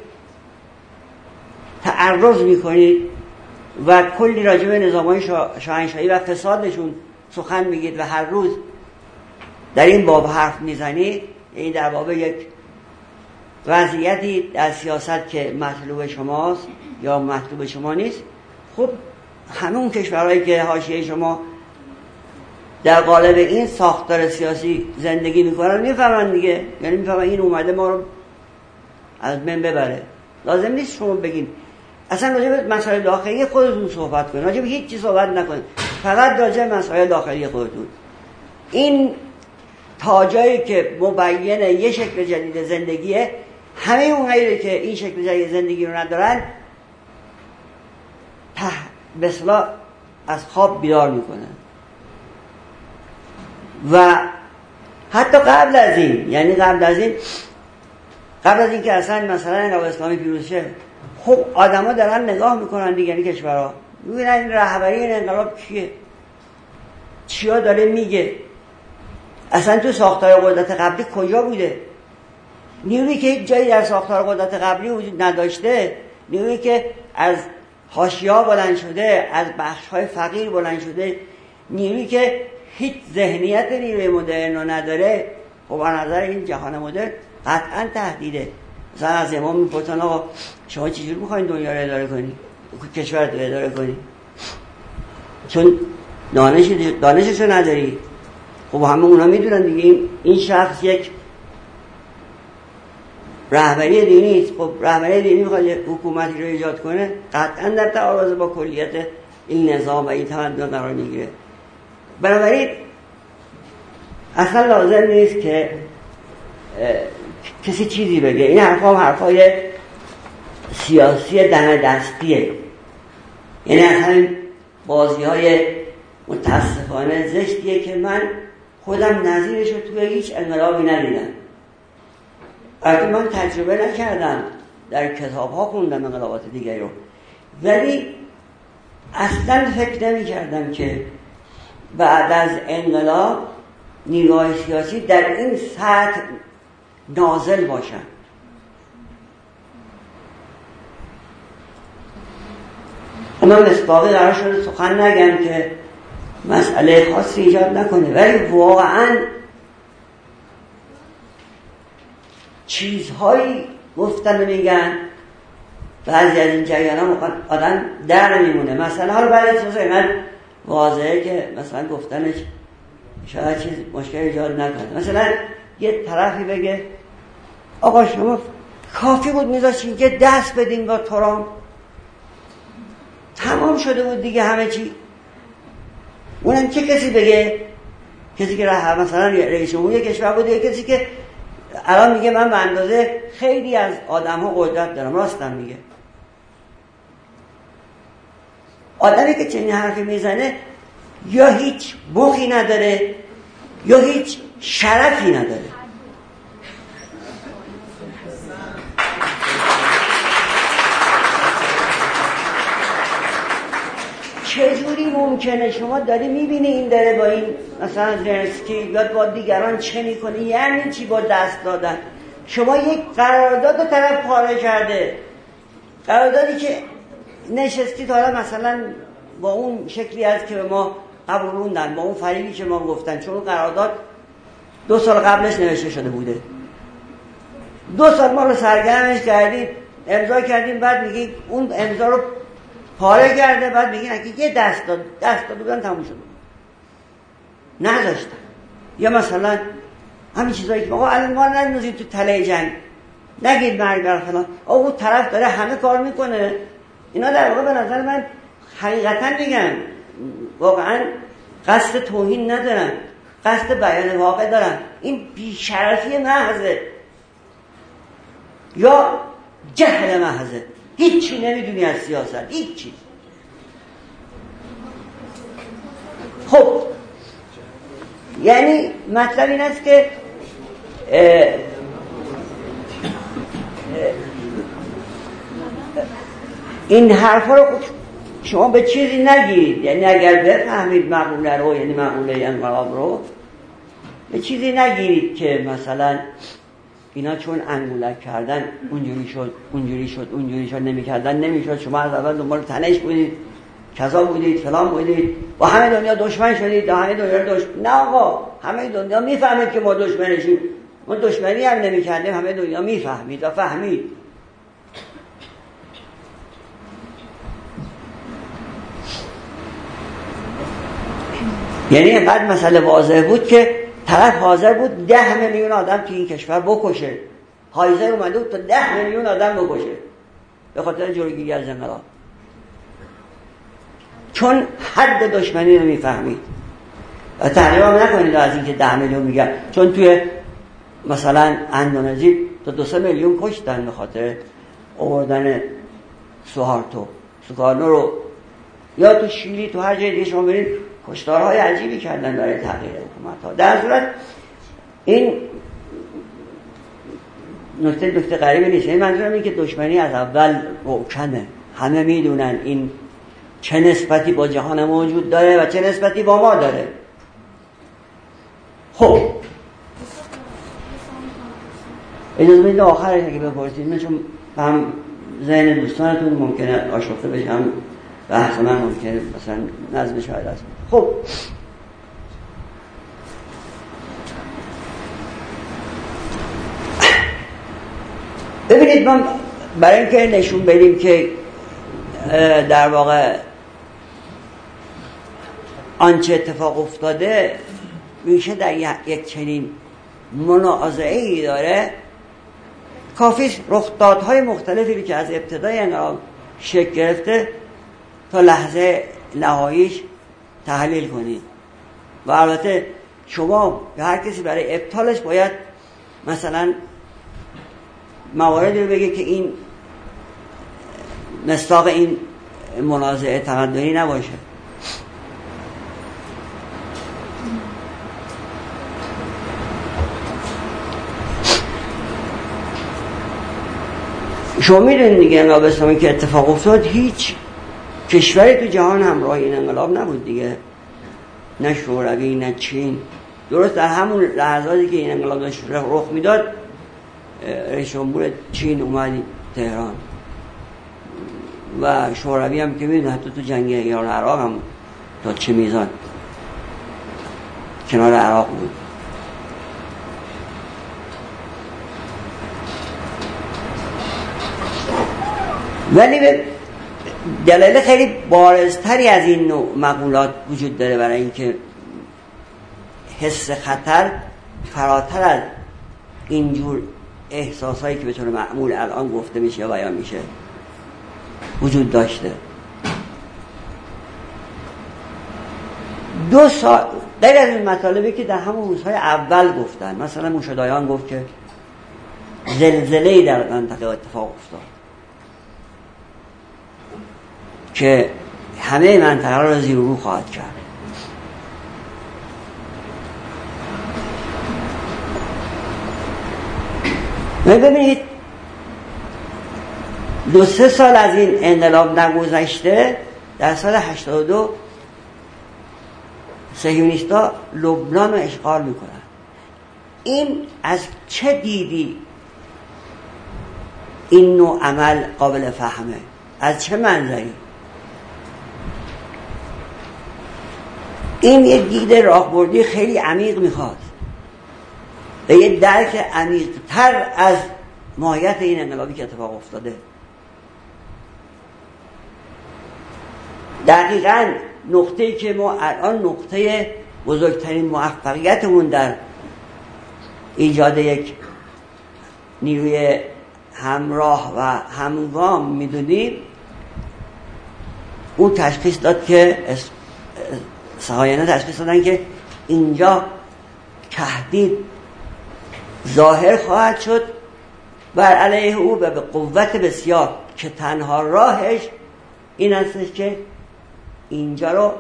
تعرض میکنید و کلی راجع به نظام‌های شاهنشاهی و فسادشون سخن میگید و هر روز در این باب حرف میزنید، یعنی در باب یک وضعیتی در سیاست که مطلوب شماست یا مطلوب شما نیست، خب همه اون کشورهایی که حاشیه شما در قالب این ساختار سیاسی زندگی میکنن میفهمن دیگه، یعنی میفهمن این اومده ما رو از من ببره. لازم نیست شما بگین اصلا راجع به مسائل داخلی خودتون صحبت کنید، راجع به هیچ چیز صحبت نکنید، فقط راجع به مسائل داخلی خودتون. این تا جایی که مبین یه شکل جدید زندگیه، همه اونهایی که این شکل جدید زندگی رو ندارن ته به اصطلاح از خواب بیدار میکنن. و حتی قبل از این، یعنی قبل از این قبل از این که اصلا مثلا انقلاب اسلامی پیروز شه، خب آدما دارن نگاه میکنن دیگه، یعنی کشورها میبینن این رهبری این انقلاب کیه، چیا داره میگه، اصلا تو ساختار قدرت قبلی کجا بوده، نیرویی که هیچ جایی در ساختار قدرت قبلی وجود نداشته، نیرویی که از حاشیه‌ها بلند شده، از بخش‌های فقیر بلند شده، نیرویی که هیچ ذهنیت نیروی مدرن رو نداره، خب از نظر این جهان مدرن قطعا تهدیده. مثلا از امام میپرسن آقا شما چجور میخواین دنیا رو اداره کنی، کشورت رو اداره کنی، چون دانش دانشش رو نداری. خب همه اونا میدونن دیگه این شخص یک رهبری دینی است. خب رهبری دینی میخواد حکومتی رو ایجاد کنه، قطعا در تعارض با کلیت این نظام و این تمدن قرار میگیره. بنابراین اصلا لازم نیست که کسی چیزی بگه. این حرفا هم حرفای سیاسی دم دستیه، یعنی از همین بازی های متاسفانه زشتیه که من خودم نظیرش رو توی هیچ انقلابی ندیدم. البته من تجربه نکردم، در کتاب ها خوندم انقلابات دیگری رو، ولی اصلا فکر نمی کردم که بعد از انقلاب نیروهای سیاسی در این سطح نازل باشن. من مصداقی قرار شده سخن نگم که مسئله خاصی ایجاد نکنه، ولی واقعا چیزهایی گفتن و میگن بعضی از این جریان ها آدم در نمیمونه. مثلا حالا بعد از اینقدر واضحه که مثلا گفتنش شاید چیز مشکل ایجاد نکنه. مثلا یه طرفی بگه آقا شما کافی بود میذاشتین که دست بدین با ترامپ، تمام شده بود دیگه همه چی. اونم چه کسی بگه؟ کسی که راه مثلا رئیس جمهور کشور بوده، کسی که الان میگه من به اندازه خیلی از آدم ها قدرت دارم. راستم میگه. آدمی که چنین حرفی میزنه یا هیچ بخی نداره یا هیچ شرفی نداره. چجوری ممکنه شما داری میبینی این داره با این مثلا زلنسکی یا با دیگران چه میکنه؟ یعنی چی با دست دادن؟ شما یک قرارداد رو طرف پاره کرده، قراردادی که نشستید حالا مثلا با اون شکلی از که به ما قبولوندن، با اون فریبی که ما گفتن، چون قرارداد دو سال قبلش نوشته شده بوده، دو سال ما رو سرگرمش کردید، امضا کردیم، بعد میگید اون امضا رو پاره کرده، بعد میگین اگه یه دست داد دست داد بودن تموم شد، نذاشتن. یا مثلا همین چیزایی که آقا الان ما نمی‌ذاریم تو تله جنگ، نگید مرگ بر فلان، آقا اون طرف داره همه کار میکنه. اینا در واقع به نظر من حقیقتا میگم واقعا قصد توهین ندارن، قصد بیان واقع دارن. این بی‌شرفی محضه یا جهل محضه، هیچی نمیدونی از سیاست، هیچی. خب یعنی مطلب این است که اه اه این حرفا رو شما به چیزی نگیرید. یعنی اگر بفهمید مقوله رو، یعنی مقوله انقلاب رو، به چیزی نگیرید که مثلا اینا چون انگولک کردن اونجوری شد اونجوری شد اونجوری شد، نمی کردن نمی شد، شما از اول دنبال تنش بودید، کذا بودید، فلان بودید، با همه دنیا دشمن شدید، با همه دنیا دشمن. نه آقا، همه دنیا میفهمید که ما دشمنشیم، ما دشمنی هم نمی کردیم، همه دنیا میفهمید و فهمید. یعنی اینقدر مسئله واضح بود که طرف حاضر بود ده میلیون آدم تو این کشور بکشه. هایزر اومده بود تا ده میلیون آدم بکشه به خاطر جلوگیری از انقلاب، چون حد دشمنی رو میفهمید. و تحریف هم نکنید از این که ده میلیون میگم، چون توی مثلا اندونزی تا دو سه میلیون کشتن به خاطر آوردن سوهارتو سوکارنو رو، یا تو شیلی تو هر جای دیگه شما برید کشتارهای عجیبی کردن برای تغییر حکومت ها. در صورت این نکته نکته غریبی نیست. این منظورم اینه که دشمنی از اول روشنه، همه میدونن این چه نسبتی با جهان موجود داره و چه نسبتی با ما داره. خب اجازه بدید آخرش اگه بپرسید، من چون هم ذهن دوستانتون ممکنه آشفته بشم، بحث من ممکنه مثلا نظم شاید است. خب ببینید، من برای اینکه نشون بدیم که در واقع آنچه اتفاق افتاده میشه در یک چنین منازعه‌ای داره، کافیست رخدادهای مختلفی که از ابتدای انقلاب شکل گرفته تا لحظه نهاییش تحلیل کنید. و البته شما یا هر کسی برای ابطالش باید مثلا مواردی رو بگه که این مصداق این منازعه تمدنی نباشه. شما میدونید دیگه انقلاب اسلامی که اتفاق افتاد هیچ کشوری تو جهان همراه این انقلاب نبود دیگه، نه شوروی نه چین. درست در همون لحظاتی که این انقلاب داشت رخ میداد، رئیس جمهور چین اومد تهران و شوروی هم که میدونید حتی تو جنگ ایران عراق هم تا چه میزان کنار عراق بود. ولی به دلایل خیلی بارزتری از این نوع مقولات وجود داره برای اینکه حس خطر فراتر از اینجور احساسایی که به طور معمول الان گفته میشه یا بیان میشه وجود داشته. دو سال غیر از این مطالبی که در همون روزهای اول گفتن، مثلا موشدایان گفت که زلزله‌ای در منطقه اتفاق افتاد که همه منطقه را زیر و رو خواهد کرد. ببینید دو سه سال از این انقلاب نگذشته، در سال هشتاد و دو صهیونیست‌ها لبنان رو اشغال میکنن. این از چه دیدی این نوع عمل قابل فهمه؟ از چه منظری؟ این یه دید راهبردی خیلی عمیق میخواد و یه درک عمیق‌تر از ماهیت این انقلابی که اتفاق افتاده. دقیقاً نقطه‌ای که ما الان نقطه بزرگترین موفقیتمون در ایجاد یک نیروی همراه و همگام میدونیم، اون تشخیص داد که صهایونیت تشخیص دادن که اینجا تهدید ظاهر خواهد شد بر علیه او و به قوت بسیار، که تنها راهش این هستش که اینجا رو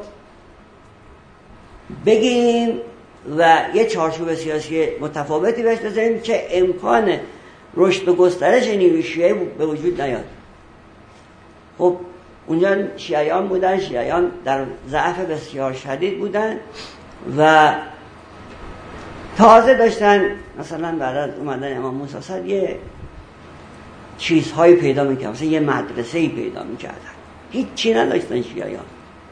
بگیریم و یه چارچوب سیاسی متفاوتی بهش بذاریم که امکان رشد و گسترش نیروی شیعه به وجود نیاد. خب اونجا شیعیان بودن، شیعیان در ضعف بسیار شدید بودن و تازه داشتن مثلا بعد از اومدن امام موسی صدر یه چیزهایی پیدا میکردن، مثلا یه مدرسه‌ای پیدا میکردن، هیچ چی نداشتن شیعیان.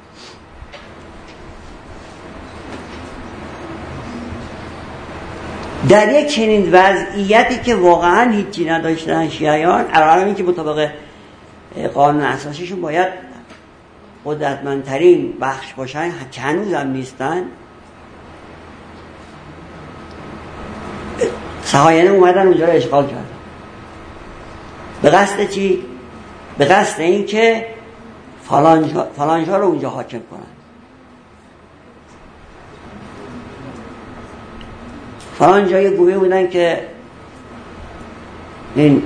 در یک چنین وضعیتی که واقعا هیچی نداشتن شیعیان، الان این که مطابق قانون اساسیشون باید قدرتمندترین بخش باشن که هنوز هم نیستن، صهاینه اومدن اونجا رو اشغال کردن. به قصد چی؟ به قصد این که فلانجا, فلانجا رو اونجا حاکم کنن. فلانجا یه گروهی بودن که این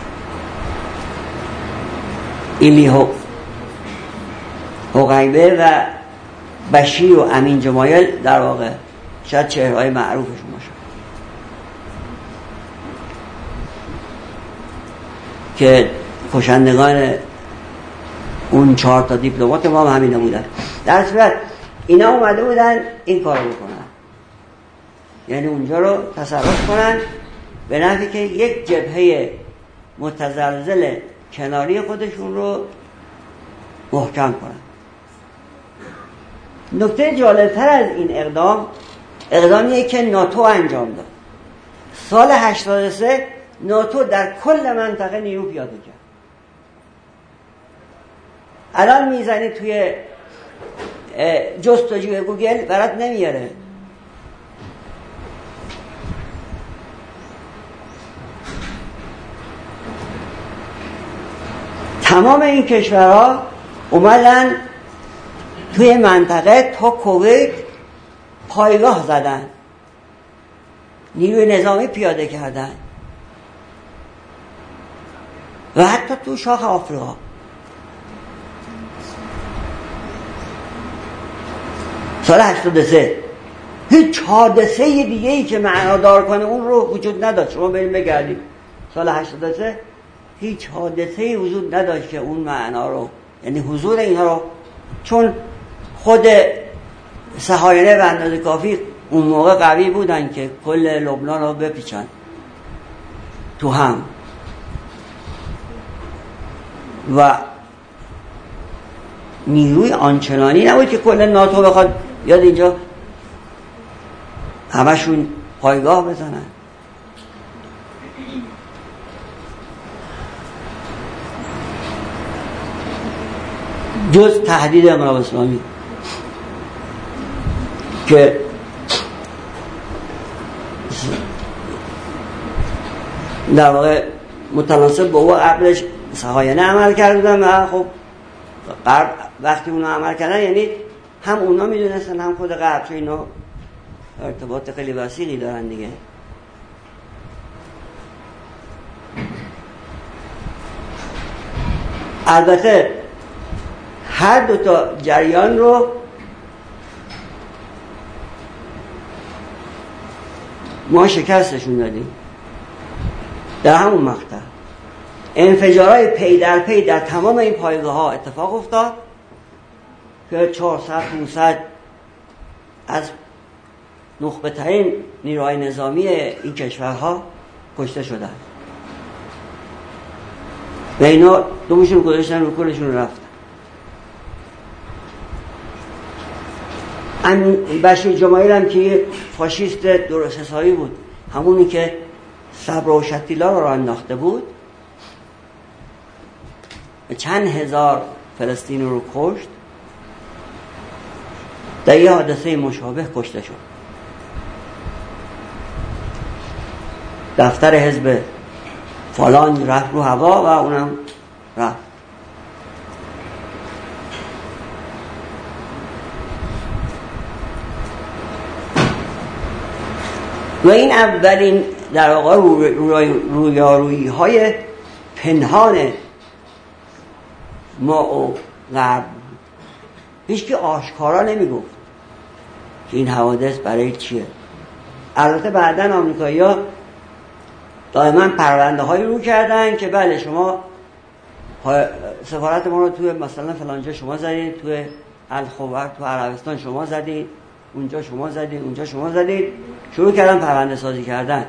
ایلی حقیبه و بشیر و امین جمایل در واقع شاید چهرهای معروفشون باشه که کشندگان اون چهار تا دیپلمات ما هم همینا بودن. در صورت اینا اومده بودن این کارو بکنن، یعنی اونجا رو تصرف کنن به نحوی که یک جبهه متزلزل کناری خودشون رو محکم کنن. نکته جالبتر از این اقدام اقدامیه که ناتو انجام داد. سال هشتاد و سه ناتو در کل منطقه نیرو پیاده کرد. الان میزنی توی جستجوی گوگل برات نمیاره. تمام این کشورها اومدن توی منطقه تا کویت پایگاه زدن، نیروی نظامی پیاده کردن و حتی تو شاخ آفریقا. سال هشتاد و سه هیچ حادثه دیگه ای که معنادار کنه اون رو وجود نداشت. شما بریم بگردید سال هشتاد و سه هیچ حادثه ای وجود نداشت که اون معنا رو، یعنی حضور اینها رو، چون خود صهاینه به اندازه کافی اون موقع قوی بودن که کل لبنان رو بپیچن تو هم و نیروی آنچنانی نبود که کل ناتو بخواد یاد اینجا همشون پایگاه بزنن. جز تهدید انقلاب اسلامی که در واقع متناسب با او قبلش صهاینه عمل کردن و خب غرب وقتی اونا عمل کردن یعنی هم اونا میدونستن هم خود غرب، چون اینا ارتباط خیلی وسیعی دارن دیگه. البته هر دو تا جریان رو ما شکستشون دادیم در همون مقطع. انفجارهای پی در پی در تمام این پایگاه ها اتفاق افتاد که چهارصد پانصد از نخبه ترین نیروهای نظامی این کشورها کشته شدن و اینا دومشون گذاشتن رو کلشون رفتن. بشیر جمایل هم که فاشیست درست حسابی بود، همونی که صبر و شتیلا رو انداخته بود، چند هزار فلسطینی رو کشت، در یه حادثه مشابه کشته شد. دفتر حزب فلان رفت رو هوا و اونم رفت. و این اولین در واقع رویارویی های پنهان ما و غرب. هیچ که آشکارا نمی گفت که این حوادث برای چیه. البته بعداً آمریکایی‌ها دائما پرونده هایی رو کردن که بله شما سفارت ما رو توی مثلا فلانجا شما زدید، توی الخوار تو عربستان شما زدید، اونجا شما زدید، اونجا شما زدید، شروع کردن پرونده سازی کردن.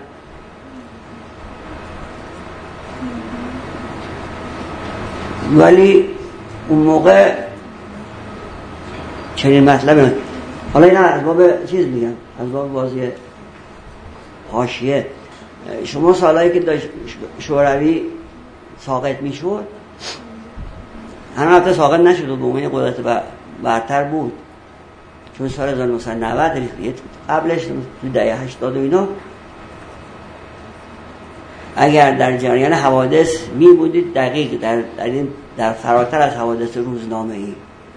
ولی اون موقع چنین مطلبی، حالا اینا از باب چیز میگم، از باب بازی حاشیه. شما سالهایی که داشت شوروی ساقط میشد، هنوز البته ساقط نشد و به عنوان قدرت برتر بود، چون سال هزار و نهصد و نود قبلش تو دهه هشتاد و اینا اگر در جریان حوادث می بودید دقیق در در, این در فراتر از حوادث روزنامه‌ای.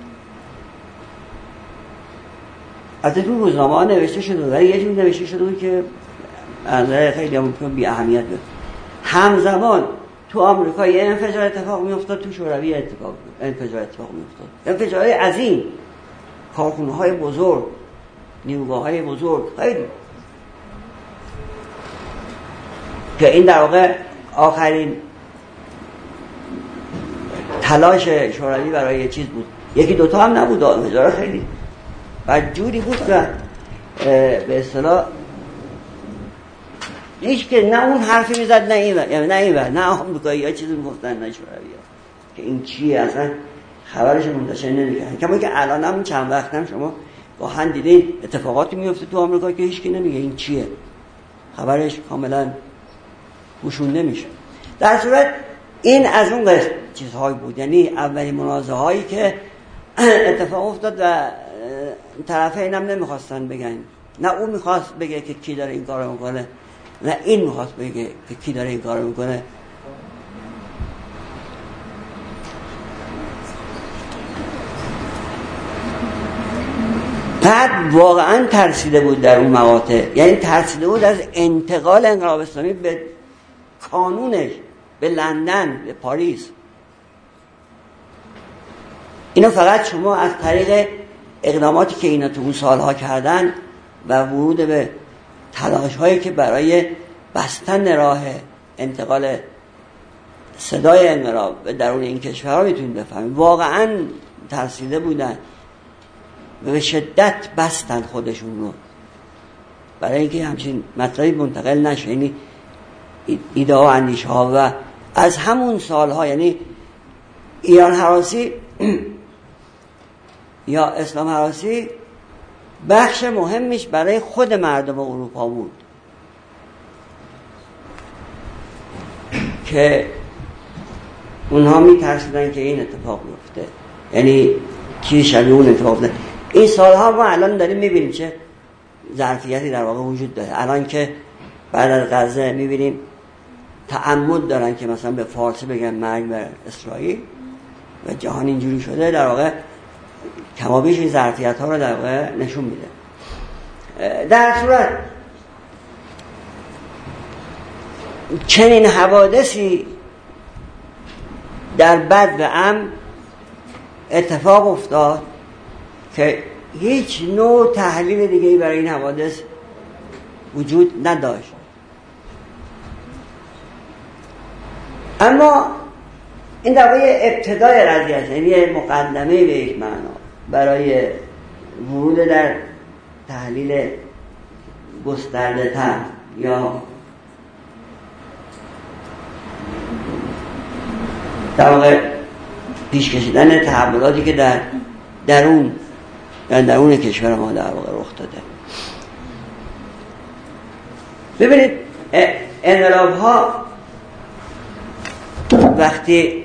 از تو روزنامه ها نوشته شده ولی یه جور نوشته شده بود که از خیلی هم بی اهمیت بود. همزمان تو آمریکا یه انفجار اتفاق می افتاد، تو شوروی اتفاق انفجار اتفاق می افتاد. انفجارهای عظیم، کارخونه های بزرگ، نیروگاه های بزرگ، خیلی که این در واقع آخرین تلاش شوروی برای چیز بود. یکی دوتا هم نبود، انفجار خیلی و جوری بود که به اصطلاح هیچ که نه اون حرفی میزد نه این یعنی نه این نه آمریکایی ها چیزی میگفتن نه شوروی ها که این چیه اصلا خبرش منتشر نمیکنن. کما که الان هم چند وقت هم شما گاهن دیدین اتفاقاتی میفته تو آمریکا که هیچ کی نمیگه این چیه، خبرش کاملا پوشونده میشه. در صورت این از اون قسم چیزهایی بود، یعنی اولین منازعه هایی که اتفاق افتاد و طرفین هم نمیخواستن بگن، نه اون میخواست بگه که کی داره این کارو میکنه نه این میخواست بگه که کی داره این کارو میکنه. بعد واقعا ترسیده بود در اون مقاطع، یعنی ترسیده بود از انتقال انقلاب اسلامی به کانونش، به لندن، به پاریس. اینو فقط شما از طریق اقداماتی که اینا تو اون سالها کردن و ورود به تلاش هایی که برای بستن راه انتقال صدای انقلاب به درون این کشورها میتونید بفهمید. واقعا ترسیده بودن و به شدت بستن خودشون رو برای اینکه همچین مطلبی منتقل نشه، یعنی ایده ها و اندیشه ها. و از همون سالها یعنی ایران هراسی یا اسلام هراسی بخش مهمش برای خود مردم اروپا بود که اونها میترسیدن که این اتفاق بیفته، یعنی کی شبیه اون اتفاق بیفته. این سالها ما الان داریم میبینیم چه ظرفیتی در واقع وجود داره. الان که بعد از غزه میبینیم تعمد دارن که مثلا به فارسی بگن مرگ بر اسرائیل و جهان اینجوری شده، در واقع کمابیش این ظرفیت ها رو در واقع نشون میده. در صورت چنین حوادثی در بد و ام اتفاق افتاد که هیچ نوع تحلیل دیگه‌ای برای این حوادث وجود نداشت. اما این در واقع ابتدای قضیه است، یعنی مقدمه به یک معنا برای ورود در تحلیل گسترده تر یا در واقع پیش کشیدن تحولاتی که در درون در درون کشور ما در واقع رخ داده. ببینید انقلاب ها وقتی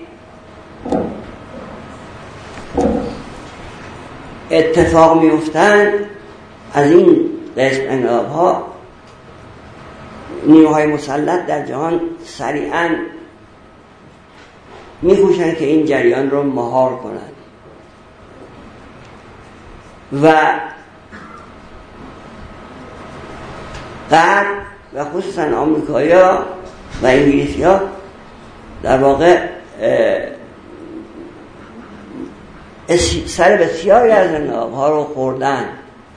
اتفاق می افتن، از این قسم انقلاب ها نیروهای مسلط در جهان سریعا می کوشن که این جریان رو مهار کنند و غرب و خصوصا آمریکایی ها و انگلیسی ها در واقع سر بسیاری از انقلاب ها رو خوردن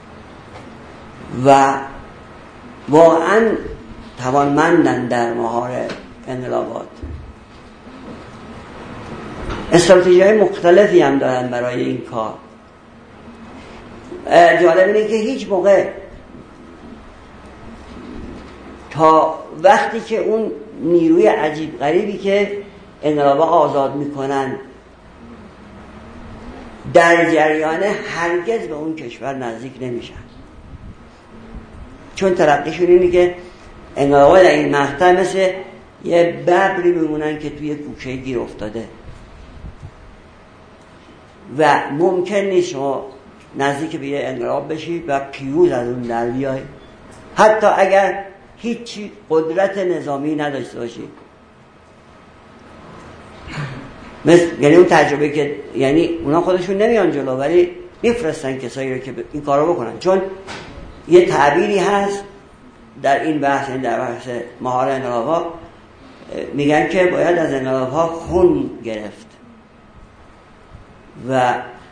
و واقعا توانمندن در مهار انقلابات. استراتژی های مختلفی هم دارن برای این کار. جالب اینه که هیچ موقع تا وقتی که اون نیروی عجیب غریبی که انقلابا آزاد میکنن در جریان، هرگز به اون کشور نزدیک نمیشن، چون ترقیشون اینه که انقلابا در این مقطع مثل یه ببری میمونن که توی گوشه گیر افتاده و ممکن نیست شما نزدیک به یه انقلاب بشی و پیروز از اون در بیای، حتی اگر هیچ قدرت نظامی نداشته باشی. مثل یعنی اون تجربه که یعنی اونا خودشون نمیان جلو ولی میفرستن کسایی رو که این کارو بکنن. چون یه تعبیری هست در این بحث، این در بحث مهار انقلاب‌ها میگن که باید از انقلاب‌ها خون گرفت و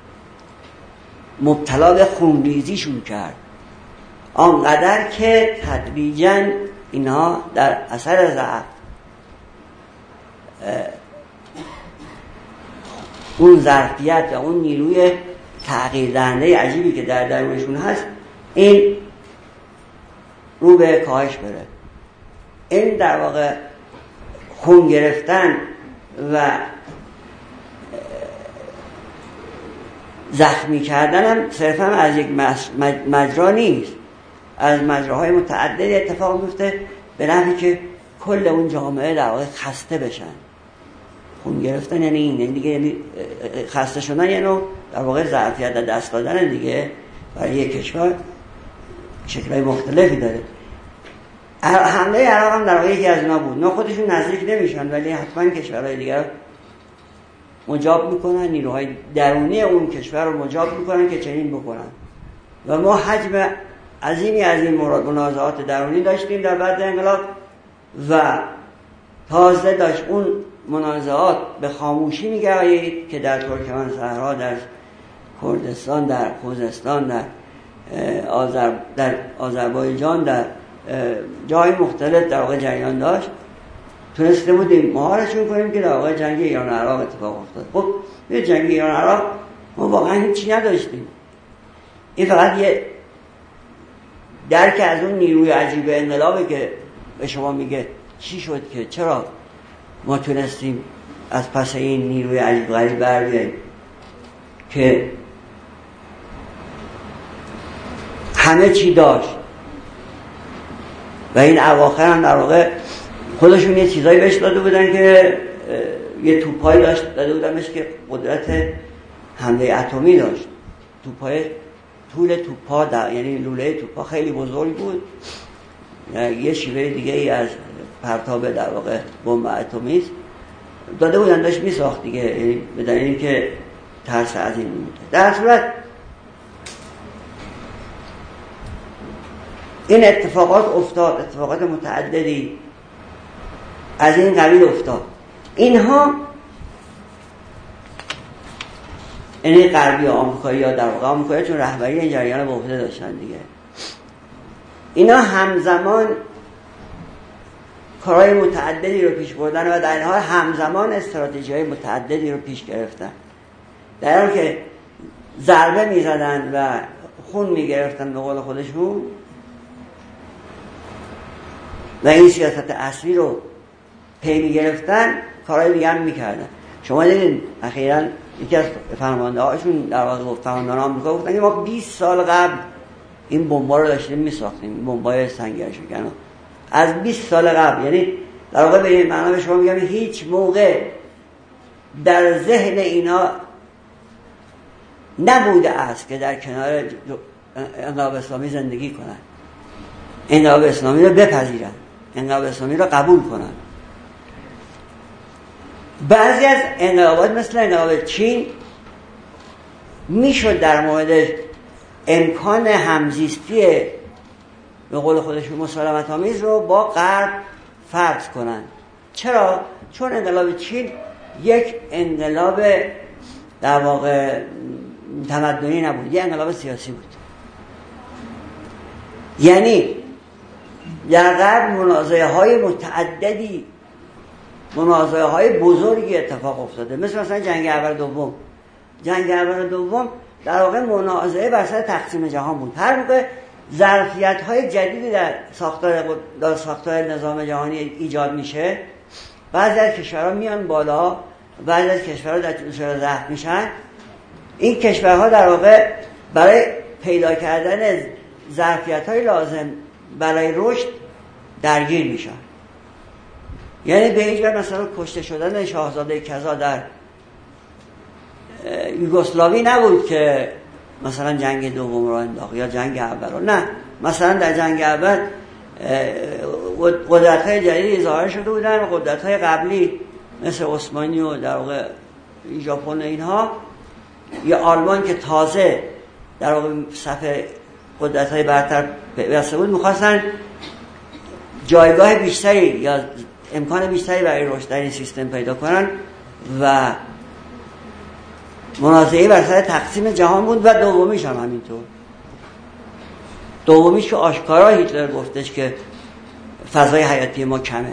مبتلا به خونریزیشون کرد، آنقدر که تدریجاً اینها در اثر ضعف اون ظرفیت و اون نیروی تغییر دهنده عجیبی که در درونشون هست این رو به کاهش بره. این در واقع خون گرفتن و زخمی کردن هم صرفا از یک مجرا نیست، از مجراهای متعدد اتفاق میفته به نحوی که کل اون جامعه در واقع خسته بشن. خون گرفتن یعنی این، یعنی دیگه یعنی خسته شدن، یعنی در واقع ظرفیت دست دادن دیگه برای یک کشور شکل‌های مختلفی داره. حمله عراق هم در واقع یکی از اینا بود. نه خودشون نزدیک نمیشن ولی حتما کشورهای دیگر مجاب میکنن، نیروهای درونی اون کشور رو مجاب میکنن که چنین بکنن. و ما حجم عظیمی از این منازعات درونی داشتیم در بعد انقلاب و تازه داشت اون منازعات به خاموشی میگرایید که در ترکمن صحرا، در کردستان، در خوزستان، در آذر در آذربایجان، در جای مختلف در واقع جریان داشت. تونسته بودیم مهارشون کنیم که در واقع جنگ ایران عراق اتفاق افتاد. خب یه جنگ ایران عراق ما واقعا هیچی نداشتیم. این فقط یه درک از اون نیروی عجیب انقلابه که به شما میگه چی شد که چرا ما تونستیم از پس این نیروی عجیب غریب بر بیاییم که همه چی داشت و این اواخر هم در واقع خودشون یه چیزایی بهش داده بودن که یه توپایی داشت داده بودنش که قدرت حمله اتمی داشت. توپای طول توپا در یعنی لوله توپا خیلی بزرگ بود، یه شیوه دیگه ای از پرتاب در واقع بمب اتمی داده بودن، داشت میساخت دیگه، یعنی به دلیل اینکه ترس از این بود. در صورت این اتفاقات افتاد، اتفاقات متعددی از این قبیل افتاد. اینها یعنی غربی آمریکایی ها در واقع آمریکایی چون رهبری این جریان به عهده داشتن دیگه، اینا همزمان کارهای متعددی رو پیش بردن و در این حال همزمان استراتژی‌های متعددی رو پیش گرفتن. در حالی که ضربه می‌زدن و خون می‌گرفتن به قول خودشون و این سیاست اصلی رو پی می‌گرفتن، کارهای دیگه هم می‌کردن. شما دیدین اخیراً یکی از فرمانده‌هاشون در واقع گفت، فرماندهان آمریکا گفتن که ما بیست سال قبل این بمب‌ها رو داشتیم می‌ساختیم، این بمب‌های سنگرشکن از بیست سال قبل. یعنی در واقع به این معنی به شما میگم هیچ موقع در ذهن اینا نبوده است که در کنار انقلاب اسلامی زندگی کنن، انقلاب اسلامی رو بپذیرن، انقلاب اسلامی رو قبول کنن. بعضی از انقلابات مثل انقلاب چین میشد در مورد امکان همزیستی به قول خودشون مسالمت آمیز رو با غرب فرض کنن. چرا؟ چون انقلاب چین یک انقلاب در واقع تمدنی نبود، یک انقلاب سیاسی بود. یعنی در غرب منازعه های متعددی، منازعه های بزرگی اتفاق افتاده، مثل مثلا جنگ اول دوم. جنگ اول دوم در واقع منازعه بر سر تقسیم جهان بود. هر موقع ظرفیت های جدیدی در ساختار در ساختار نظام جهانی ایجاد میشه، بعضی از کشورها میان بالا، بعضی از کشورها در جلوش‌ها ضعف میشن. این کشورها در واقع برای پیدا کردن ظرفیت های لازم برای رشد درگیر میشن. یعنی به هیچ وجه مثلا کشته شدن شاهزاده کذا در یوگسلاوی نبود که مثلا جنگ دوم رو انداخت یا جنگ اول رو. نه، مثلا در جنگ اول قدرت‌های جدیدی ظاهر شده بودن و قدرت‌های قبلی مثل عثمانی و در واقع ژاپن و اینها یا آلمان که تازه در واقع صفحه قدرت‌های برتر پیوسته بود می‌خواستن جایگاه بیشتری یا امکان بیشتری برای رشد در این سیستم پیدا کنن و منازعه بر سر تقسیم جهان بود و دومیش هم همینطور. دومیش که آشکارا هیتلر گفتش که فضای حیاتی ما کمه.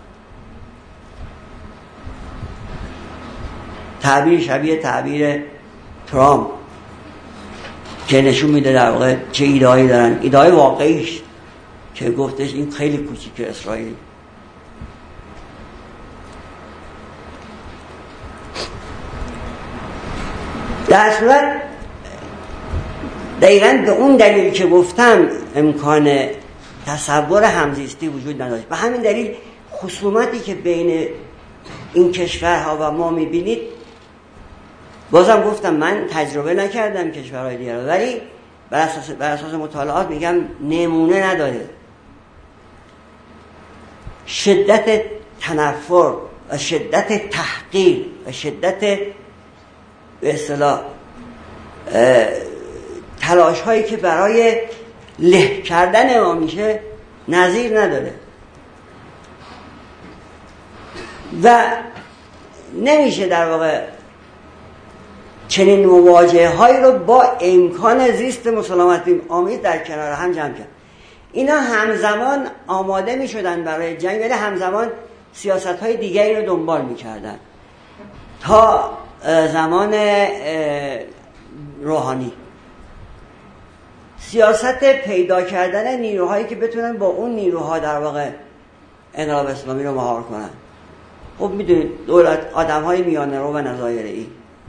تعبیر شبیه تعبیر ترامپ که نشون میده در واقع چه ایده‌ای دارن، ایده‌های واقعیش که گفتش این خیلی کوچیکه اسرائیل. در صورت دقیقاً به اون دلیل که گفتم امکان تصور همزیستی وجود نداشت. به همین دلیل خصومتی که بین این کشورها و ما میبینید، بازم گفتم من تجربه نکردم کشورهای دیگر رو، ولی بر اساس, بر اساس مطالعات میگم نمونه نداره. شدت تنفر و شدت تحقیر و شدت به اصطلاح تلاش هایی که برای له کردن ما میشه نظیر نداره و نمیشه در واقع چنین مواجهه هایی رو با امکان زیست مسالمت آمیز در کنار هم جمع کرد. اینا همزمان آماده می شدن برای جنگ، ولی همزمان سیاست های دیگری رو دنبال می کردن تا زمان روحانی. سیاست پیدا کردن نیروهایی که بتونن با اون نیروها در واقع انقلاب اسلامی رو مهار کنن. خب میدونید دولت آدم های میانه رو و نظایری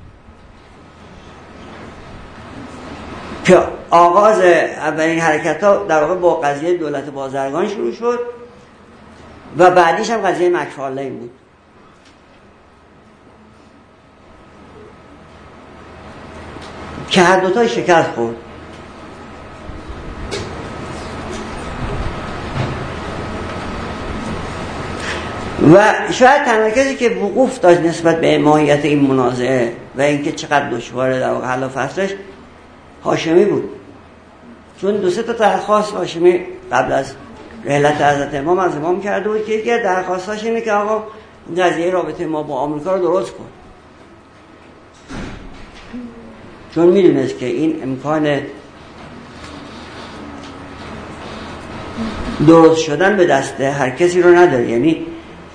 که آغاز اولین حرکت ها در واقع با قضیه دولت بازرگان شروع شد و بعدیش هم قضیه مکفارلین بود که هر دوتا شکست خورد. و شاید تنها کسی که وقوف داشت نسبت به ماهیت این منازعه و اینکه چقدر دشواره در واقع حل و فصلش هاشمی بود، چون دو سه تا درخواست هاشمی قبل از رحلت حضرت امام از امام کرده بود که یکی از درخواستاش اینه که آقا قضیه رابطه ما با آمریکا رو درست کن، چون میدونست که این امکان درست شدن به دست هر کسی رو نداره. یعنی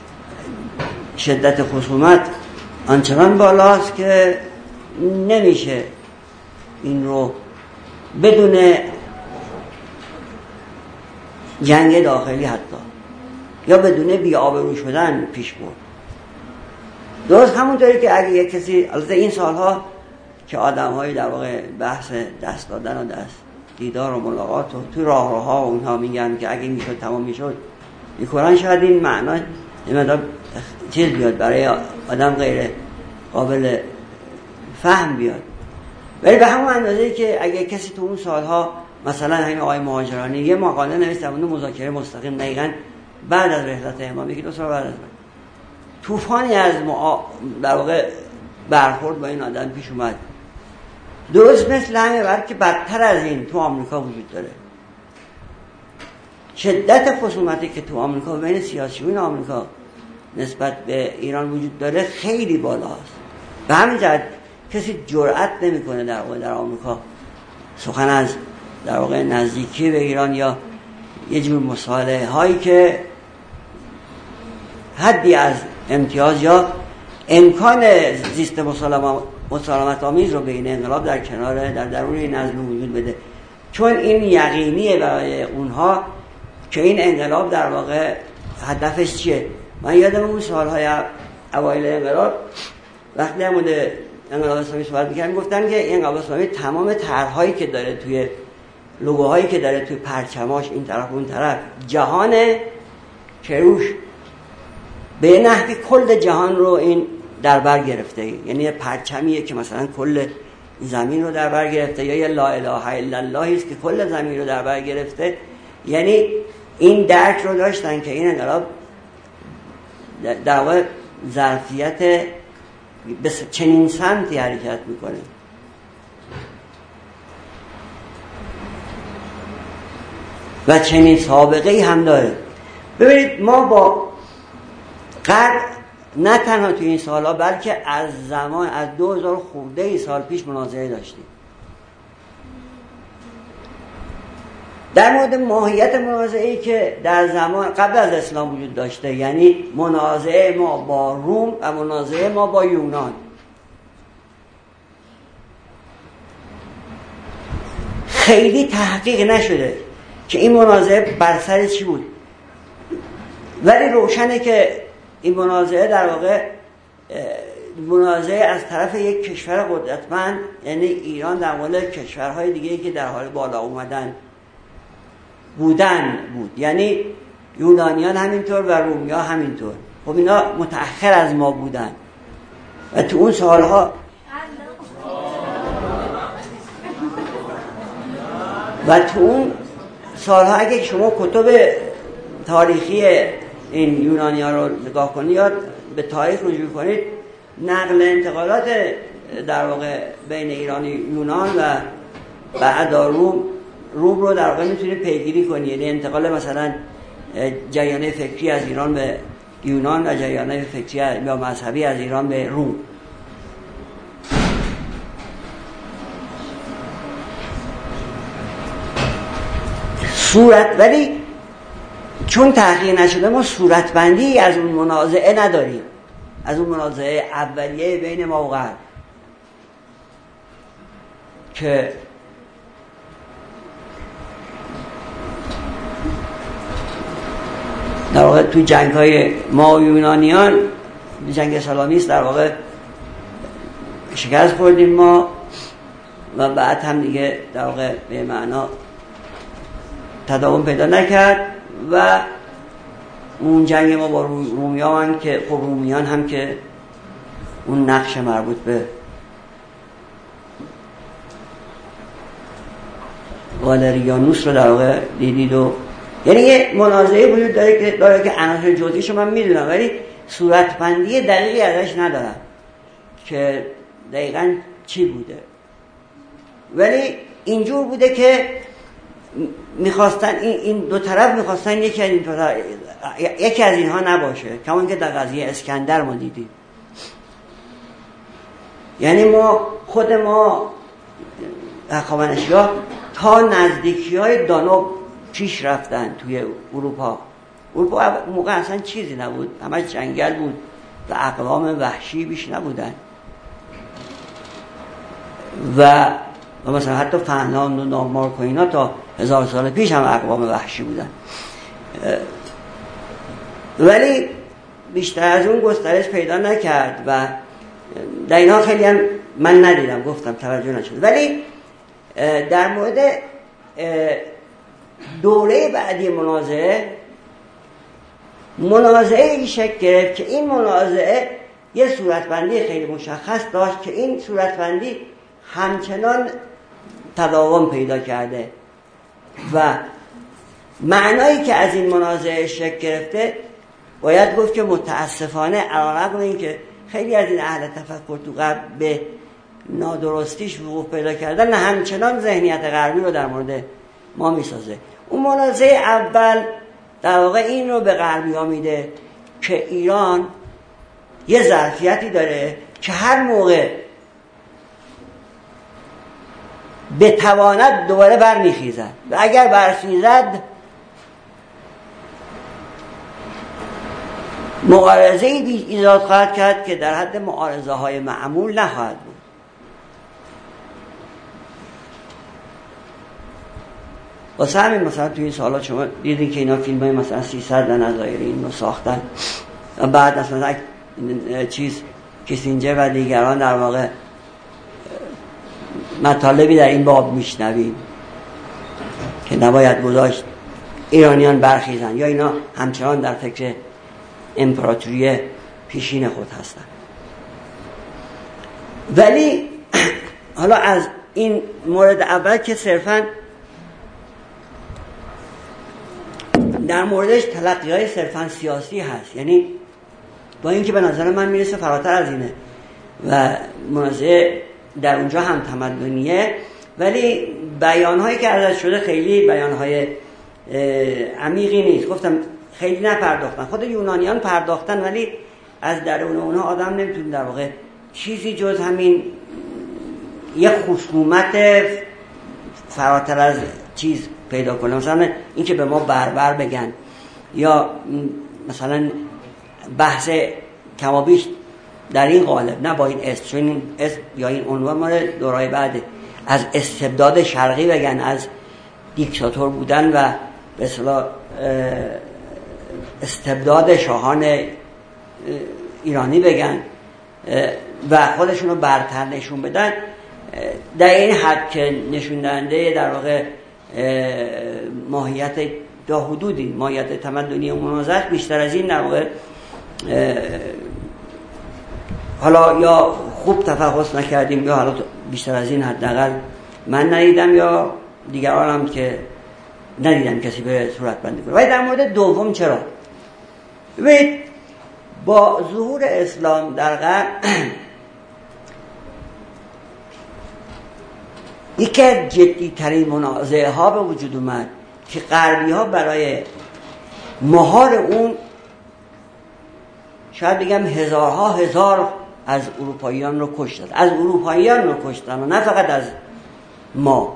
شدت خصومت آنچنان بالاست که نمیشه این رو بدون جنگ داخلی حتی یا بدون بی‌آبرو شدن پیش برد. درست همونطوری که اگه یک کسی البته این سالها که آدم‌های در واقع بحث دست دادن و دست دیدار و ملاقات و تو راهروها و اونها میگن که اگه میشد تمام میشد میکنن، شاید این معنا این چیز بیاد برای آدم غیر قابل فهم بیاد، ولی به همون اندازه که اگه کسی تو اون سالها مثلا همین آقای مهاجرانی یه مقاله نوشت در مورد مذاکره مستقیم دقیقاً بعد از رحلت امام، یکی دو سال بعد از من طوفانی از معا... در واقع برخورد با این آدم پیش اومد، درست مثل همه برد که بدتر از این تو آمریکا وجود داره. شدت خصومتی که تو آمریکا بین سیاسیون آمریکا نسبت به ایران وجود داره خیلی بالاست. به همین جهت کسی جرئت نمیکنه در واقع در آمریکا سخن از در واقع نزدیکی به ایران یا یه جور مصالحه هایی که حدی از امتیاز یا امکان زیست مسالمت آمیز رو بین انقلاب در کنار در درون این نظم وجود بده، چون این یقینیه برای اونها که این انقلاب در واقع هدفش چیه. من یادم اون سالهای اوایل انقلاب وقتی در مورد انقلاب اسلامی صحبت می‌کردم گفتن که انقلاب اسلامی تمام طرح‌هایی که داره توی لوگوهایی که داره توی پرچماش این طرف اون طرف جهانه که روش به نحوی کل جهان رو این در بر گرفته، یعنی پرچمیه که مثلا کل زمین رو در بر گرفته، یا یه لا اله الا الله است که کل زمین رو در بر گرفته. یعنی این درک رو داشتن که این انقلاب در واقع ظرفیت به چنین سمتی حرکت میکنه. و چنین سابقه هم داره. ببینید ما با قدر نه تنها تو این سالها بلکه از زمان از دو هزار خورده ای سال پیش مناظره داشتیم. در مورد ماهیت منازعه‌ای که در زمان قبل از اسلام وجود داشته، یعنی منازعه ما با روم و منازعه ما با یونان، خیلی تحقیق نشده که این منازعه بر سر چی بود، ولی روشنه که این منازعه در واقع منازعه از طرف یک کشور قدرتمند یعنی ایران در مورد کشورهای دیگه‌ای که در حال بالا اومدن بودن بود، یعنی یونانیان همینطور و رومیان همینطور. خب اینا متأخر از ما بودن و تو اون سالها و تو اون سالها اگه شما کتب تاریخی این یونانیان رو نگاه کنید یا به تاریخ رجوع کنید، نقل انتقالات در واقع بین ایران و یونان و بعد روم روم رو در واقع میتونید پیگیری کنید، یعنی انتقال مثلا جریان فکری از ایران به یونان و جریان فکری یا مذهبی از ایران به روم. صورت ولی چون تحقیق نشده ما صورتبندی از اون منازعه نداریم، از اون منازعه اولیه بین ما و غرب که در واقع تو جنگ های ما و یونانیان، جنگ سالامیس در واقع شکست خوردیم ما و بعد هم دیگه در واقع به معنا تداوم پیدا نکرد و اون جنگ ما با رومیان که خب رومیان هم که اون نقش مربوط به والریانوس رو در واقع دیدید و یعنی یه منازعه وجود داره که داره که عناصر جزئیشو من میدونم ولی صورتبندی دقیقی ازش ندارم که دقیقاً چی بوده، ولی اینجور بوده که میخواستن این این دو طرف میخواستن یکی از این یکی از اینها نباشه، کما اینکه در قضیه اسکندر ما دیدیم. یعنی ما خود ما هخامنشی‌ها تا نزدیکی‌های دانوب پیش رفتن توی اروپا. اروپا موقع اصلا چیزی نبود، همه جنگل بود و اقوام وحشی بیش نبودن و و مثلا حتی فنلاند و دانمارک و اینا تا هزار سال پیش هم اقوام وحشی بودن، ولی بیشتر از اون گسترش پیدا نکرد و در اینا خیلی هم من ندیدم، گفتم توجه نشد. ولی در مورد دوره بعدی منازعه منازعه این شکل گرفت که این منازعه یه صورتبندی خیلی مشخص داشت که این صورتبندی همچنان تداوم پیدا کرده و معنایی که از این منازعه شکل گرفته باید گفت که متاسفانه علیرغم این که خیلی از این اهل تفکر تو غرب به نادرستیش وقوع پیدا کردن، همچنان ذهنیت غربی رو در مورد ما میسازه. اون منازعه اول در واقع این رو به غربی ها میده که ایران یه ظرفیتی داره که هر موقع بتواند دوباره برمیخیزد و اگر برخیزد معارضه ای ایجاد خواهد کرد که در حد معارضه های معمول نخواهد بود. واسه همین مثلا توی این سالا شما دیدین که اینا فیلم های مثلا سیصد نظایر این رو ساختن و بعد مثلا چیز کیسینجر و دیگران در واقع مطالبی در این باب میشنویم که نباید گذاشت ایرانیان برخیزن یا اینا همچنان در فکر امپراتوری پیشین خود هستن. ولی حالا از این مورد اول که صرفاً در موردش تلقی‌های صرفاً سیاسی هست، یعنی با اینکه به نظر من میرسه فراتر از اینه و منازعه در اونجا هم تمدنیه، ولی بیان‌هایی که ازش شده خیلی بیان‌های عمیقی نیست. گفتم خیلی نپرداختن، خود یونانیان پرداختن، ولی از درون اونها آدم نمیتونه در واقع چیزی جز همین یک خصومت فراتر از چیز پیدا کنه. مثلا این که به ما بربر بگن، یا مثلا بحث کمابیش در این قالب، نه با این اسم، چون این اسم یا این عنوان مال دورای بعده، از استبداد شرقی بگن، از دیکتاتور بودن و به اصطلاح استبداد شاهان ایرانی بگن و خودشونو برتر نشون بدن، در این حد که نشون دهنده در واقع ماهیت تا حدودی ماهیت تمدنی و منازعه، بیشتر از این در واقع حالا یا خوب تفحص نکردیم یا حالا بیشتر از این حداقل من ندیدم یا دیگران هم که ندیدم کسی به صورت بندی کنه. ولی در مورد دوم چرا؟ ببینید با ظهور اسلام در غرب یکی از جدی ترین منازعه ها به وجود اومد که غربی ها برای مهار اون شاید بگم هزارها هزار از اروپاییان رو کشتن، از اروپاییان رو کشتن و نه فقط از ما.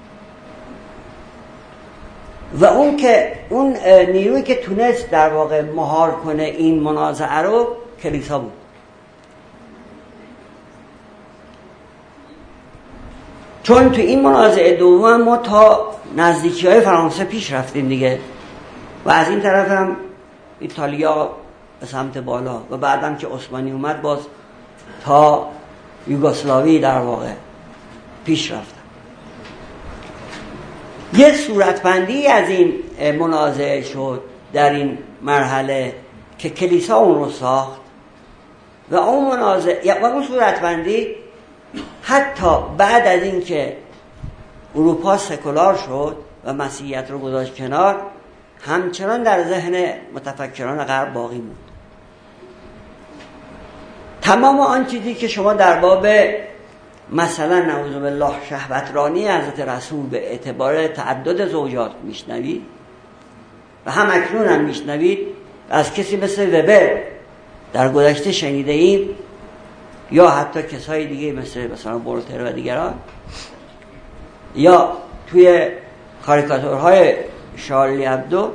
و اون که اون نیرویی که تونست در واقع مهار کنه این منازعه رو کلیسا بود. چون تو این منازعه دوم ما تا نزدیکی های فرانسه پیش رفتیم دیگه و از این طرف هم ایتالیا به سمت بالا و بعدم که عثمانی اومد باز تا یوگسلاوی در واقع پیش رفتن. یه صورتبندی از این منازعه شد در این مرحله که کلیسا اون رو ساخت و اون منازعه و اون صورتبندی حتی بعد از این که اروپا سکولار شد و مسیحیت رو گذاشت کنار، همچنان در ذهن متفکران غرب باقی بود. تمام آن چیزی که شما در باب مثلا نعوذ بالله شهوترانی حضرت رسول به اعتبار تعدد زوجات میشنوید و هم اکنون هم میشنوید از کسی مثل وبر در گذشته شنیده ایم یا حتی کسای دیگه مثل مثلا ولتر و دیگران، یا توی کاریکاتورهای شارلی ابدو،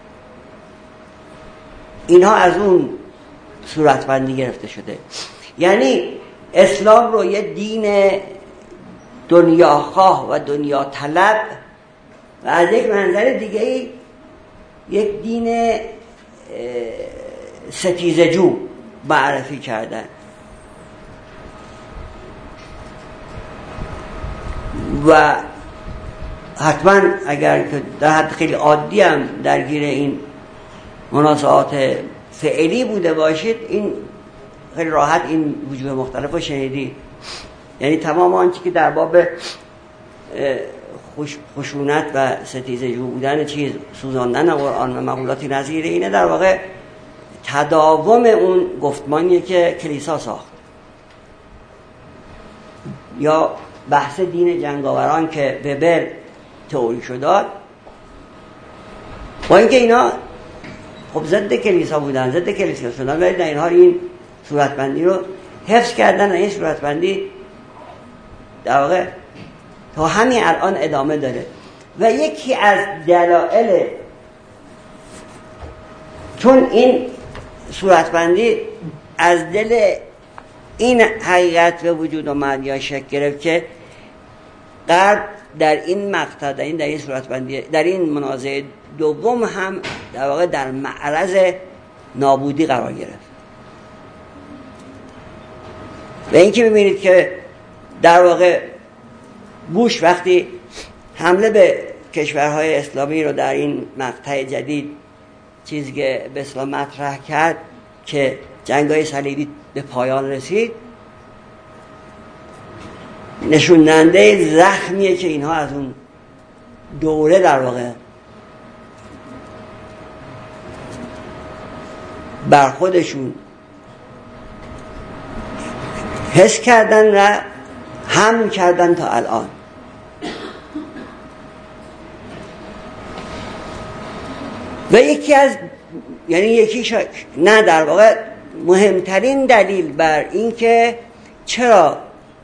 اینها از اون صورتبندی گرفته شده. یعنی اسلام رو یه دین دنیاخواه و دنیا طلب و از یک منظر دیگه یک دین ستیزجو معرفی کردن و حتما اگر که در حد خیلی عادی هم درگیر این منازعات فعلی بوده باشید، این خیلی راحت این وجوه مختلف رو شنیدی. یعنی تمام آنچه که در باب خوش خشونت و ستیزجو بودن چیز سوزاندن قرآن و مقولاتی نظیر اینه در واقع تداوم اون گفتمانیه که کلیسا ساخت، یا بحث دین جنگاوران که وبر تئوریشو داد، با اینکه اینا خب ضد کلیسا بودن، ضد کلیسا شدن، ولی در این حال این صورتبندی رو حفظ کردن و این صورتبندی در واقع تا همین الان ادامه داره. و یکی از دلایل، چون این صورتبندی از دل این حقیقت به وجود اومد یا شکل گرفت که غرب در این مقطع، در این در این صورتبندی، در این منازعه دوم هم در واقع در معرض نابودی قرار گرفت. و اینکه ببینید که در واقع بوش وقتی حمله به کشورهای اسلامی رو در این مقطع جدید چیزی که به اسلام مطرح کرد که جنگ‌های صلیبی به پایان رسید، نشون دهنده زخمیه که اینها از اون دوره در واقع بر خودشون حس کردن و حمل کردن تا الان. و یکی از یعنی یکی شا... نه در واقع مهمترین دلیل بر این که چرا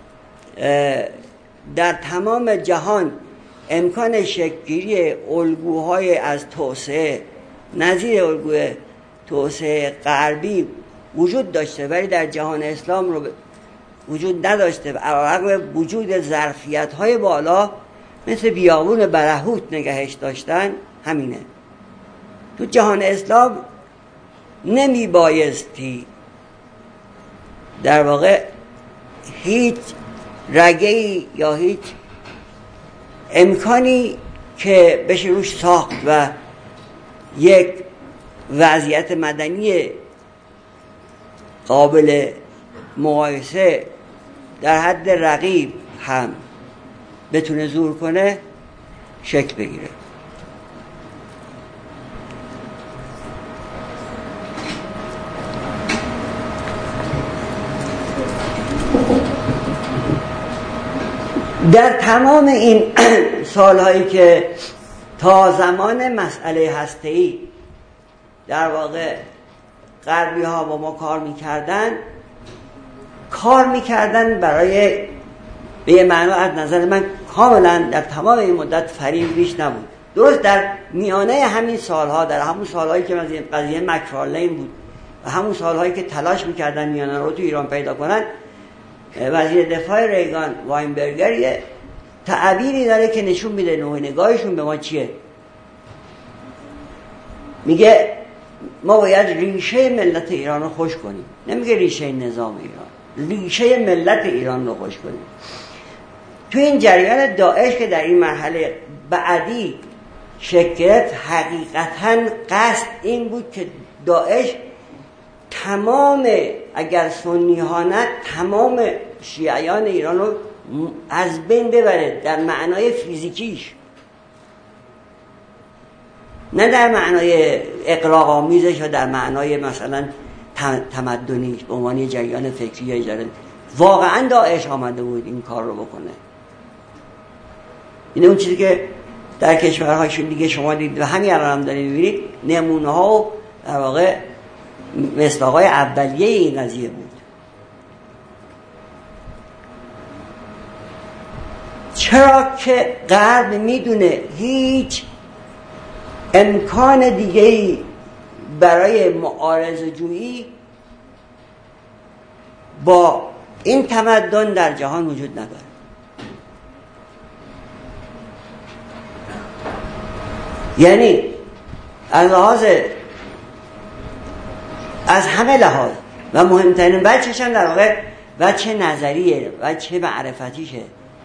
در تمام جهان امکان شکل‌گیری الگوهای از توسعه نظیر الگوی توسعه غربی وجود داشته ولی در جهان اسلام رو وجود نداشته و علیرغم وجود ظرفیت‌های بالا مثل بیابون برهوت نگهش داشتن، همینه. تو جهان اسلام نمی بایستی در واقع هیچ رگه‌ای یا هیچ امکانی که بشه روش ساخت و یک وضعیت مدنی قابل مقایسه در حد رقیب هم بتونه ظهور کنه شکل بگیره. در تمام این سالهایی که تا زمان مسئله هسته‌ای در واقع غربی ها با ما کار میکردن کار میکردن برای به یه معنا از نظر من کاملا در تمام این مدت فریب بیش نبود. درست در میانه همین سالها، در همون سالهایی که قضیه مکفارلین بود و همون سالهایی که تلاش میکردن میانه رو تو ایران پیدا کنن، وزیر دفاع ریگان واینبرگر یه تعبیری داره که نشون میده نوع نگاهشون به ما چیه. میگه ما باید ریشه ملت ایران رو خوش کنیم. نمیگه ریشه نظام ایران، ریشه ملت ایران رو خوش کنیم. تو این جریان داعش که در این مرحله بعدی شکل گرفت، حقیقتاً قصد این بود که داعش تمام، اگر سنی ها نه تمام شیعیان ایران رو از بین ببره در معنای فیزیکیش، نه در معنای اغراق آمیزش و در معنای مثلا تمدنیش به عنوان جریان فکری یا اجاره. واقعا داعش آمده بود این کار رو بکنه. این اون چیزی که در کشورهاشون دیگه شما دید و همین الان هم دارید می‌بینید، نمونه ها و در واقع مصداقای اولیه این قضیه بود. چرا که غرب میدونه هیچ امکان دیگه‌ای برای معارضه جویی با این تمدن در جهان وجود نداره. یعنی از لحاظ از همه لحاظ و مهمترین بچه‌ش هم در واقع بچه نظریه، بچه معرفتیشه.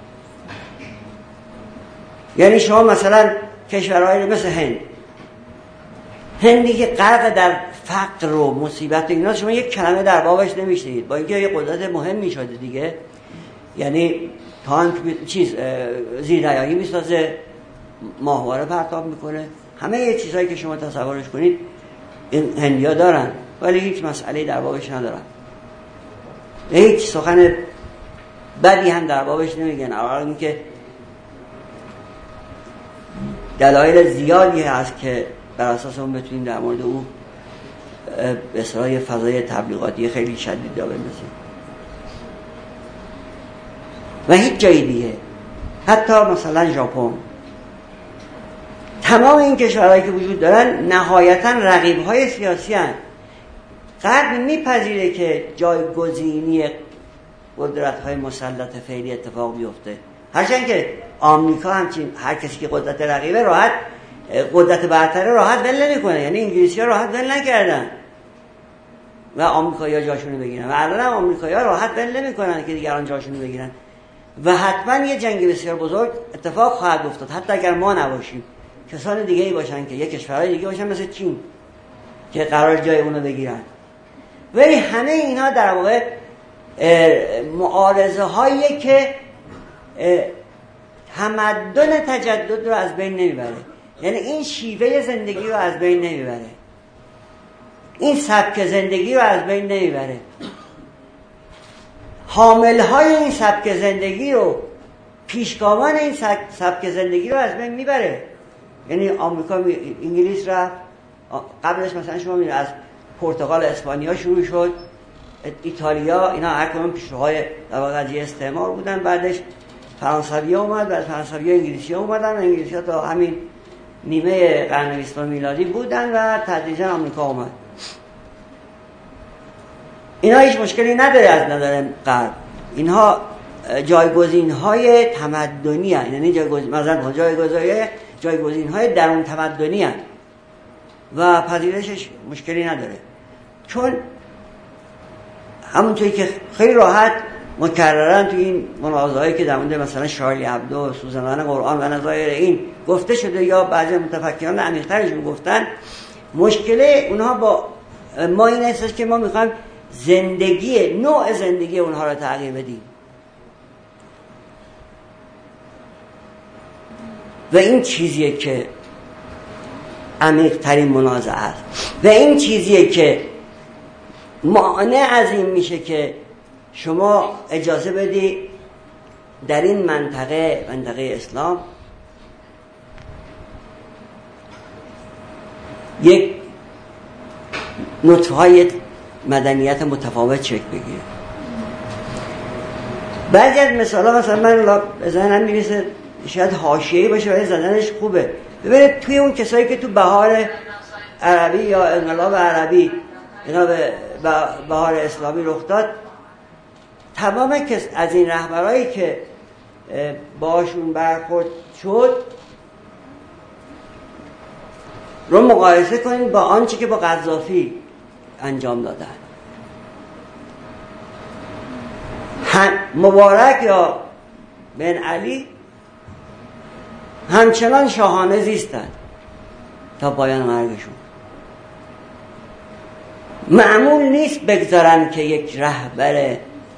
یعنی شما مثلا کشورهای مثل هند هندی که غرق در فقر و مصیبت و اینا، شما یک کلمه در بابش نمیشنید، با اینکه یه قدرت مهمی شده دیگه. یعنی تانک چیز زیردریایی میسازه، ماهواره پرتاب میکنه، همه یه چیزهایی که شما تصورش کنید این هندیا دارن، ولی هیچ مسئله در بابش ندارن، هیچ سخن بدی هم در بابش نمیگن. اولا اینکه دلایل زیادی هست که بر اساس اون بتونیم در مورد او به اصطلاح فضای تبلیغاتی خیلی شدید را بندازیم. و هیچ جای دیگه، حتی مثلا ژاپن، تمام این کشورهایی که وجود دارن نهایتاً رقیب‌های سیاسی هستند. غرب میپذیره که جایگزینی قدرت‌های مسلط فعلی اتفاق بیفته، هرچند که آمریکا همچین هر کسی که قدرت رقیبه راحت قدرت برتره راحت ول نمی‌کنه. یعنی انگلیسی‌ها راحت ول نکردن و آمریکایی‌ها جاشونو بگیرن و الان هم آمریکایی‌ها راحت ول نمی‌کنن که دیگران جاشونو بگیرن و حتما یه جنگ بسیار بزرگ اتفاق خواهد افتاد، حتی اگر ما نباشیم کسان دیگه‌ای باشن که یک کشورهای دیگه باشن مثل چین که قرار جای اونو بگیرن. ولی همه اینا در واقع معارضه هایی که تمدن تجدد رو از بین نمیبره، یعنی این شیوه زندگی رو از بین نمیبره. این سبک زندگی رو از بین نمیبره. حاملهای این سبک زندگی رو، پیشگامان این سبک زندگی رو از بین میبره. یعنی آمریکا، انگلیس رفت، قبلش مثلا شما میره از پرتغال، اسپانیا شروع شد، ایتالیا، اینا هر کدوم پیشروهای در واقع قضیه استعمار بودن. بعدش فرانسوی اومد، بعد فرانسوی انگلیسی اومدن، انگلیسی ها تا همین نیمه قرن بیستم میلادی بودن و تدریجا آمریکا اومد. اینا هیچ مشکلی نداره از نظر غرب. اینها جایگزین‌های تمدنی هستند، یعنی جایگزین مثلا جایگزین‌های جایگزین‌های درون تمدنی هستند و پذیرشش مشکلی نداره، چون همونطوری که خیلی راحت مکررن تو این مناظرهایی که در مورد مثلا شارلی ابدو، سوزاندن قرآن و نظایر این گفته شده یا بعضی متفکران عمیق‌ترشون گفتن، مشکل اونها با ما این هستش که ما میخوایم زندگی، نوع زندگی اونها رو تغییر بدیم و این چیزیه که عمیق‌ترین منازعه است و این چیزیه که مانع از این میشه که شما اجازه بدی در این منطقه منطقه اسلام یک نطفه‌های مدنیت متفاوت شکل بگیره. بعضی از مثالا مثلا من به ذهنم میرسه، شاید حاشیه‌ای باشه ولی زدنش خوبه. ببینید توی اون کسایی که تو بهار عربی یا انقلاب عربی، اینا به بهار اسلامی رخ داد، تمام کس از این رهبرایی که باشون برخورد شد رو مقایسه کنید با آنچه که با قذافی انجام دادن. مبارک یا بن علی همچنان شاهانه زیستن تا پایان مرگشون. معمول نیست بگذارن که یک رهبر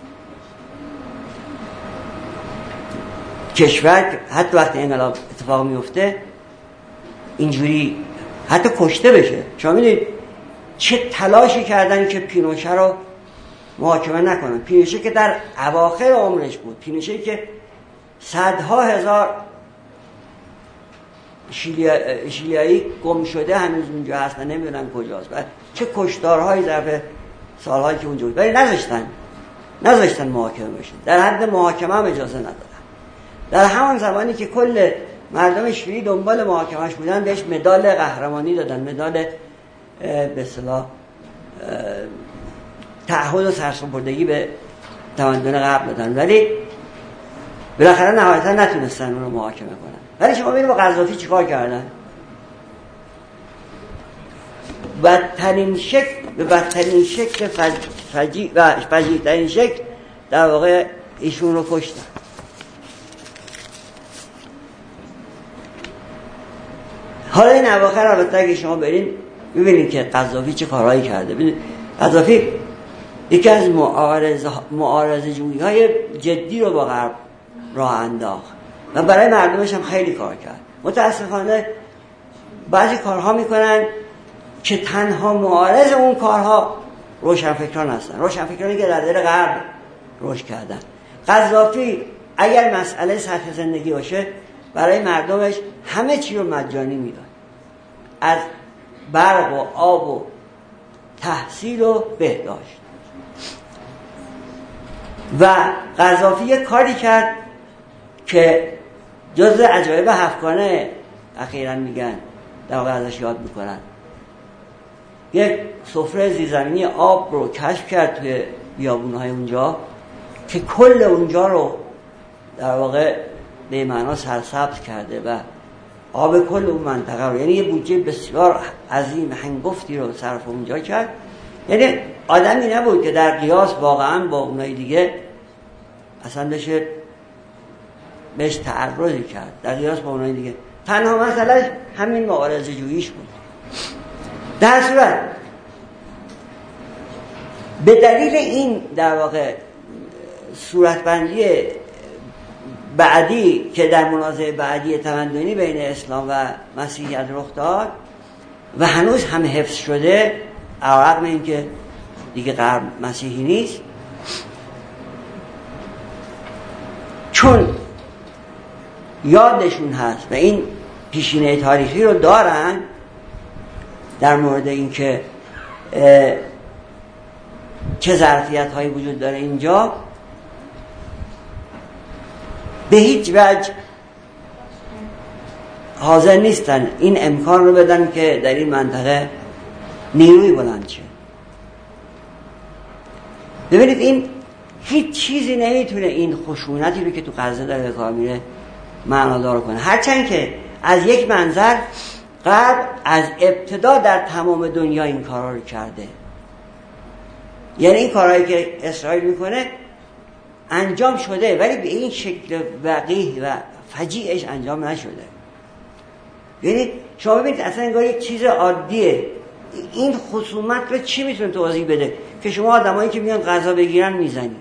کشور حتی وقتی انقلاب اتفاق میفته اینجوری حتی کشته بشه. شما میدید چه تلاشی کردن که پینوشه رو محاکمه نکنن. پینوشه که در اواخر عمرش بود، پینوشه که صدها هزار شیلیا... شیلیایی گم شده هنوز اونجا هستن، نمیدونن کجاست و چه کشتارهایی ظرف سالهایی که اونجا بود، ولی نذاشتن نذاشتن محاکمه بشه. در حد محاکمه هم اجازه ندادن. در همان زمانی که کل مردم شیلی دنبال محاکمهش بودن بهش مدال قهرمانی دادن، مدال به اصطلاح تعهد و سرسپردگی به تمدن غرب دادن، ولی بالاخره نهایتا نتونستن اون رو محاکمه کنن. ولی شما ببینید با قذافی چیکار کردن؟ بدترین شکل به بدترین شکل فج... فجی... و فجیع‌ترین شکل در واقع ایشون رو کشتن. حالا این اواخر البته اگه شما برین ببینید که قذافی چه کارهایی کرده. ببینید قذافی یکی از معارضه معارضه جویی‌های جدی رو با غرب راه انداخت و برای مردمش هم خیلی کار کرد. متاسفانه بعضی کارها میکنن که تنها معارض اون کارها روشنفکران هستن، روشنفکرانی که در دل غرب رشد کردن. قذافی اگر مسئله سطح زندگی باشه برای مردمش همه چی رو مجانی میداد، از برق و آب و تحصیل و بهداشت. و قذافی یک کاری کرد که جزء عجایب هفتگانه اخیراً میگن در واقع ازش یاد میکنن. یک سفره زیرزمینی آب رو کشف کرد توی بیابونهای اونجا که کل اونجا رو در واقع به معنا سرسبز کرده و آب کل اون منطقه رو، یعنی یه بودجه بسیار عظیم هنگفتی رو صرف اونجا کرد. یعنی آدمی نبود که در قیاس واقعا با اونای دیگه اصلا بشه بهش تعرضی کرد، در قیاس با اونای دیگه. تنها مسئله همین معارضه جوییش بود. در صورت به دلیل این در واقع صورتبندی بعدی که در منازعه بعدی تمدنی بین اسلام و مسیحیت رخ داد و هنوز هم حفظ شده، علیرغم اینکه دیگه غرب مسیحی نیست، چون یادشون هست و این پیشینه تاریخی رو دارن در مورد اینکه چه ظرفیت هایی وجود داره اینجا، به هیچ وجه حاضر نیستن این امکان رو بدن که در این منطقه نیروی بلند شه. ببینید این هیچ چیزی نمیتونه این خشونتی رو که تو غزه داره به کار میره معنادار کنه، هرچند که از یک منظر غرب از ابتدا در تمام دنیا این کارا رو کرده. یعنی این کارهایی که اسرائیل میکنه انجام شده، ولی به این شکل وقیح و فجیعش انجام نشده. یعنی شما ببینید اصلا انگار یک چیز عادیه. این خصومت رو چی میتونه توضیح بده که شما آدمایی که میان غذا بگیرن میزنی؟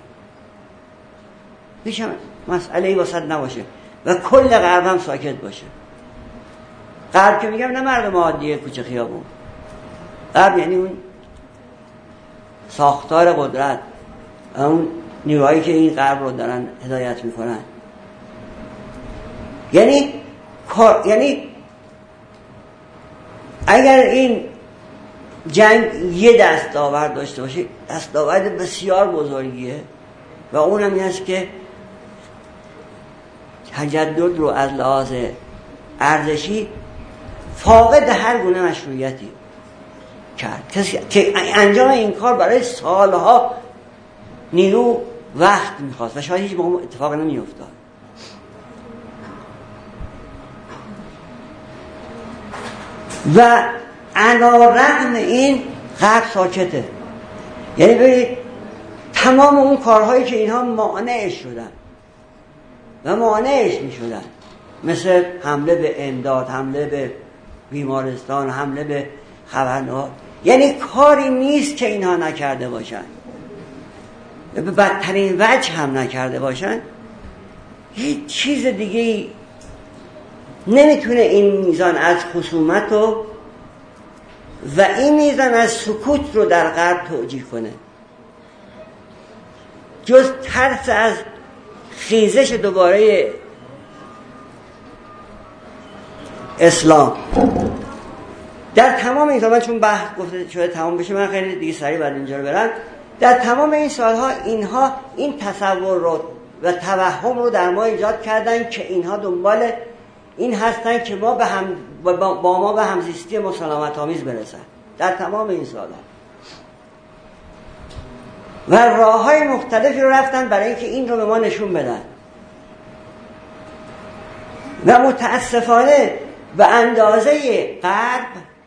هیچ مسئله‌ای واسط نباشه و کل غرب هم ساکت باشه. غرب که میگم نه مردم عادیه کوچه خیابون، غرب یعنی اون ساختار قدرت، اون نیروهایی که این غرب رو دارن هدایت میکنن. یعنی کار، یعنی اگر این جنگ یه دستاورد داشته باشه، دستاورد بسیار بزرگیه و اونم این است که تجدد رو از لحاظ ارزشی فاقد هر گونه مشروعیتی کرد. کسی که انجام این کار برای سالها نیرو وقت میخواست و شاید هیچ موقع اتفاق نمیافتاد. و علیرغم این غرب ساکته. یعنی ببینید تمام اون کارهایی که اینها مانعش شدن و مانعش میشدن، مثل حمله به امداد، حمله به بیمارستان، حمله به خبرنگار، یعنی کاری نیست که اینها نکرده باشن، به بدترین وجه هم نکرده باشن. هیچ چیز دیگه نمیتونه این میزان از خصومت و و این میزان از سکوت رو در غرب توجیه کنه، جز ترس از خیزش دوباره اسلام. در تمام این سالها، چون بحث گفته شده تمام بشه، من خیلی دیگه سریع بعد اینجا رو برم، در تمام این سالها اینها این تصور رو و توهم رو در ما ایجاد کردن که اینها دنبال این هستن که ما به هم با ما به همزیستی مسالمت آمیز برسن. در تمام این سالها و راه‌های مختلفی رو رفتن برای اینکه این رو به ما نشون بدن و متاسفانه به اندازه غرب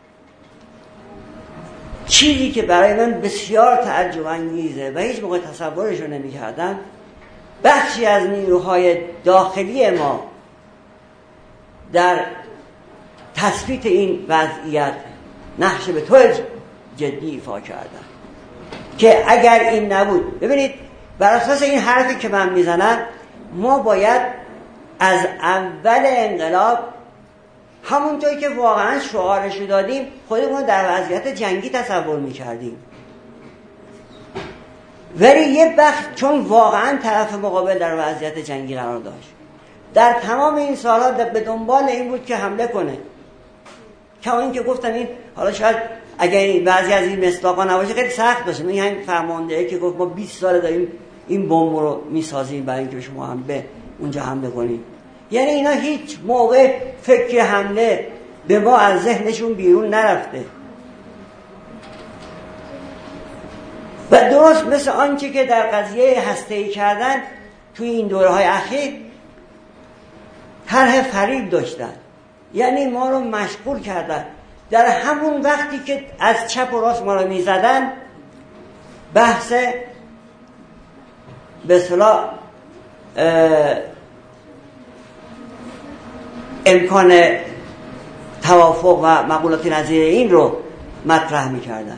چیزی که برای من بسیار تعجب انگیزه و هیچ موقع تصورش رو نمی‌کردم، بخشی از نیروهای داخلی ما در تثبیت این وضعیت نقش به طور جدی ایفا کردن که اگر این نبود، ببینید بر اساس این حرفی که من میزنم، ما باید از اول انقلاب همونطوری که واقعا شعارش دادیم خودمون در وضعیت جنگی تصور میکردیم، ولی یه بخش چون واقعا طرف مقابل در وضعیت جنگی قرار داشت، در تمام این سالها به دنبال این بود که حمله کنه. کما این که گفتم این حالا شاید اگر این بعضی از این مصداقا نباشه خیلی سخت باشه، من همین فرماندهی که گفت ما بیست سال داریم این بمب رو میسازیم برای اینکه شما هم به اونجا حمله کنیم، یعنی اینا هیچ موقع فکر حمله به ما از ذهنشون بیرون نرفته. و درست مثل آنچه که در قضیه هسته‌ای کردن توی این دوره‌های اخیر طرح فریب داشتن، یعنی ما رو مشغول کردن. در همون وقتی که از چپ و راست ما رو میزدن، بحث به اصطلاح امکان توافق و مقولاتی نظیر این رو مطرح میکردن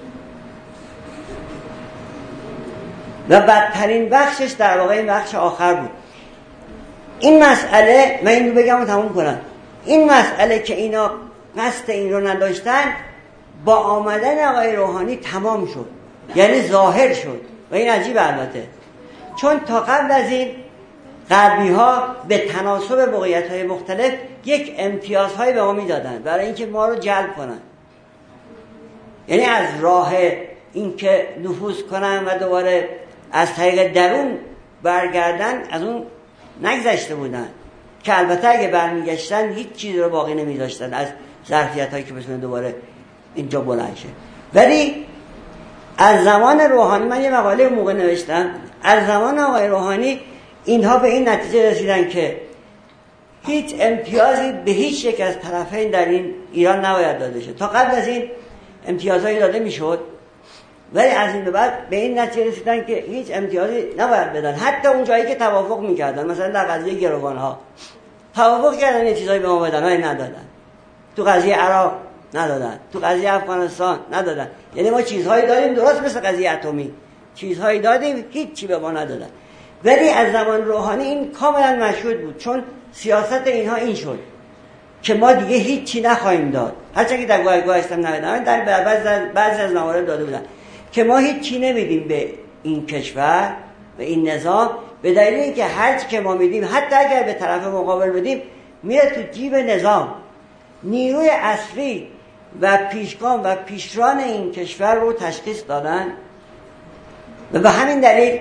و بدترین بخشش در واقع این بخش آخر بود. این مسئله، من این رو بگم و تموم کنم، این مسئله که اینا قصد این رو نداشتن با آمدن آقای روحانی تمام شد، یعنی ظاهر شد. و این عجیب البته، چون تا قبل از این غربی ها به تناسب موقعیت های مختلف یک امتیازهایی به ما میدادن برای اینکه ما رو جلب کنن، یعنی از راه اینکه نفوذ کنن و دوباره از طریق درون برگردن از اون نگذشته بودن، که البته اگه برمیگشتن هیچ چیز رو باقی نمیذاشتن از ظرفیت هایی که بتونه دوباره اینجا بلند شه. ولی از زمان روحانی، من یه مقاله موقع نوشتم، از زمان آقای روحانی اینها به این نتیجه رسیدن که هیچ امتیازی به هیچ یک از طرفین در این ایران نباید داده شد. تا قبل از این امتیازهایی داده میشد، ولی از این به بعد به این نتیجه رسیدن که هیچ امتیازی نباید بدن، حتی اون جایی که توافق میکردن. مثلا در قضیه گروگان ها توافق کردن یه چیزایی به ما بدن ولی ندادن، تو قضیه عراق ندادن، تو قضیه افغانستان ندادن. یعنی ما چیزهایی دادیم درست مثل قضیه اتمی، چیزهایی دادیم هیچ چی به ما ندادن. ولی از زمان روحانی این کاملا مشهود بود، چون سیاست اینها این شد که ما دیگه هیچ چی نخواهیم داد، هرچند که در گواه گواه استم نمیدن، در بعضی از موارد داده بودن که ما هیچ چی نمیدیم به این کشور و این نظام، به دلیل اینکه هر چی که ما میدیم حتی اگر به طرف مقابل بدیم میره تو جیب نظام. نیروی اصلی و پیشگام و پیشران این کشور رو تشخیص دادن و به همین دلیل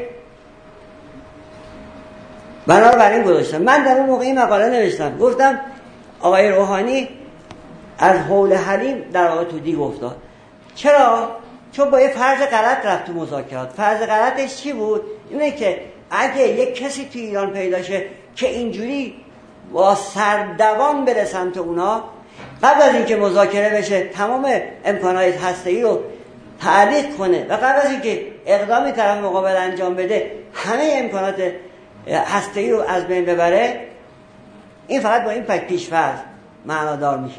بنابراین گذاشتم. من در اون موقع این مقاله نوشتم، گفتم آقای روحانی از حول حلیم در واقع تو دیگ افتاد. چرا؟ چون با یه فرض غلط رفت تو مذاکرات. فرض غلطش چی بود؟ اینه که اگه یک کسی تو ایران پیدا شه که اینجوری با سردوام بره سمت اونا، قبل از اینکه مذاکره بشه تمام امکانات هسته‌ای رو تعلیق کنه و قبل از اینکه اقدامی طرف مقابل انجام بده همه امکانات هسته‌ای رو از بین ببره، این فقط با این پیش‌فرض معنادار میشه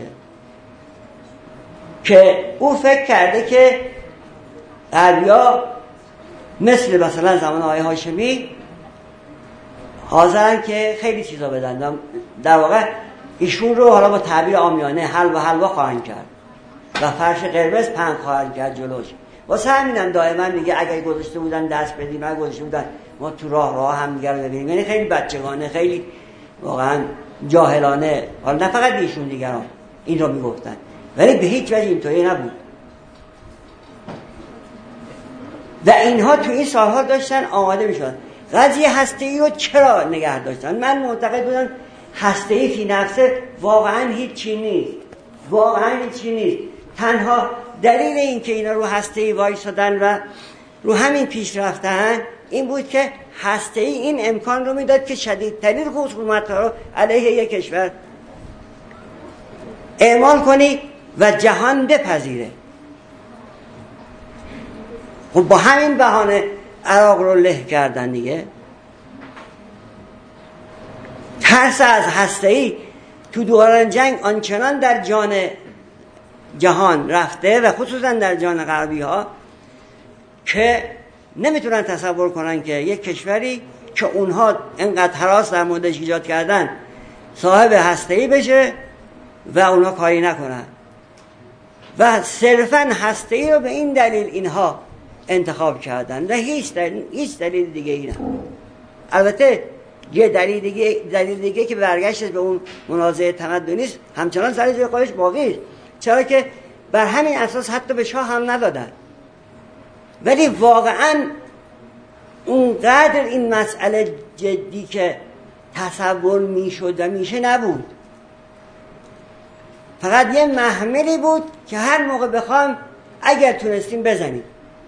که او فکر کرده که غربی‌ها مثل مثلا زمان آقای هاشمی حاضرن که خیلی چیزا بدن، در واقع ایشون رو حالا با تعبیر عامیانه حلوا حلوا خواهند کرد و فرش قرمز پهن خواهند کرد جلوش. واسه همینم دائما میگه اگه گذاشته بودن دست بدیم، اگه گذاشته بودن ما تو راه راه هم دیگه رو ببینیم. یعنی خیلی بچگانه، خیلی واقعا جاهلانه، حالا نه فقط ایشون، دیگران این رو میگفتن، ولی به هیچ وجه اینطوری نبود. و اینها تو این سالها داشتن آماده میشدن. قضیه هسته‌ای رو چرا نگه داشتن؟ من معتقد بودم هسته‌ای فی نفسه واقعا هیچ چی نیست، واقعا هیچ چی نیست. تنها دلیل این که اینا رو هسته‌ای وایسادن و رو همین پیش رفتن این بود که هسته‌ای این امکان رو میداد که شدیدترین خصومت‌ها رو علیه یک کشور اعمال کنی و جهان بپذیره. خب با همین بهانه عراق رو له کردن دیگه. ترس از هسته‌ای تو دوران جنگ آنچنان در جان جهان رفته و خصوصا در جان غربی ها که نمیتونن تصور کنن که یک کشوری که اونها انقدر هراس در موردش ایجاد کردن صاحب هسته‌ای بشه و اونها کاری نکنن. و صرفا هسته‌ای رو به این دلیل اینها انتخاب کردن و هیچ دلیل, هیچ دلیل دیگه ای نه. البته یه دلیل دیگه دلیل دیگه که برگشت به اون منازعه تمدنی است همچنان سر جای خودش باقی است، چرا که بر همین اساس حتی به شاه هم ندادن. ولی واقعا اونقدر این مسئله جدی که تصور میشد و میشه نبود، فقط یه محملی بود که هر موقع بخوام اگر تونستیم بزنیم.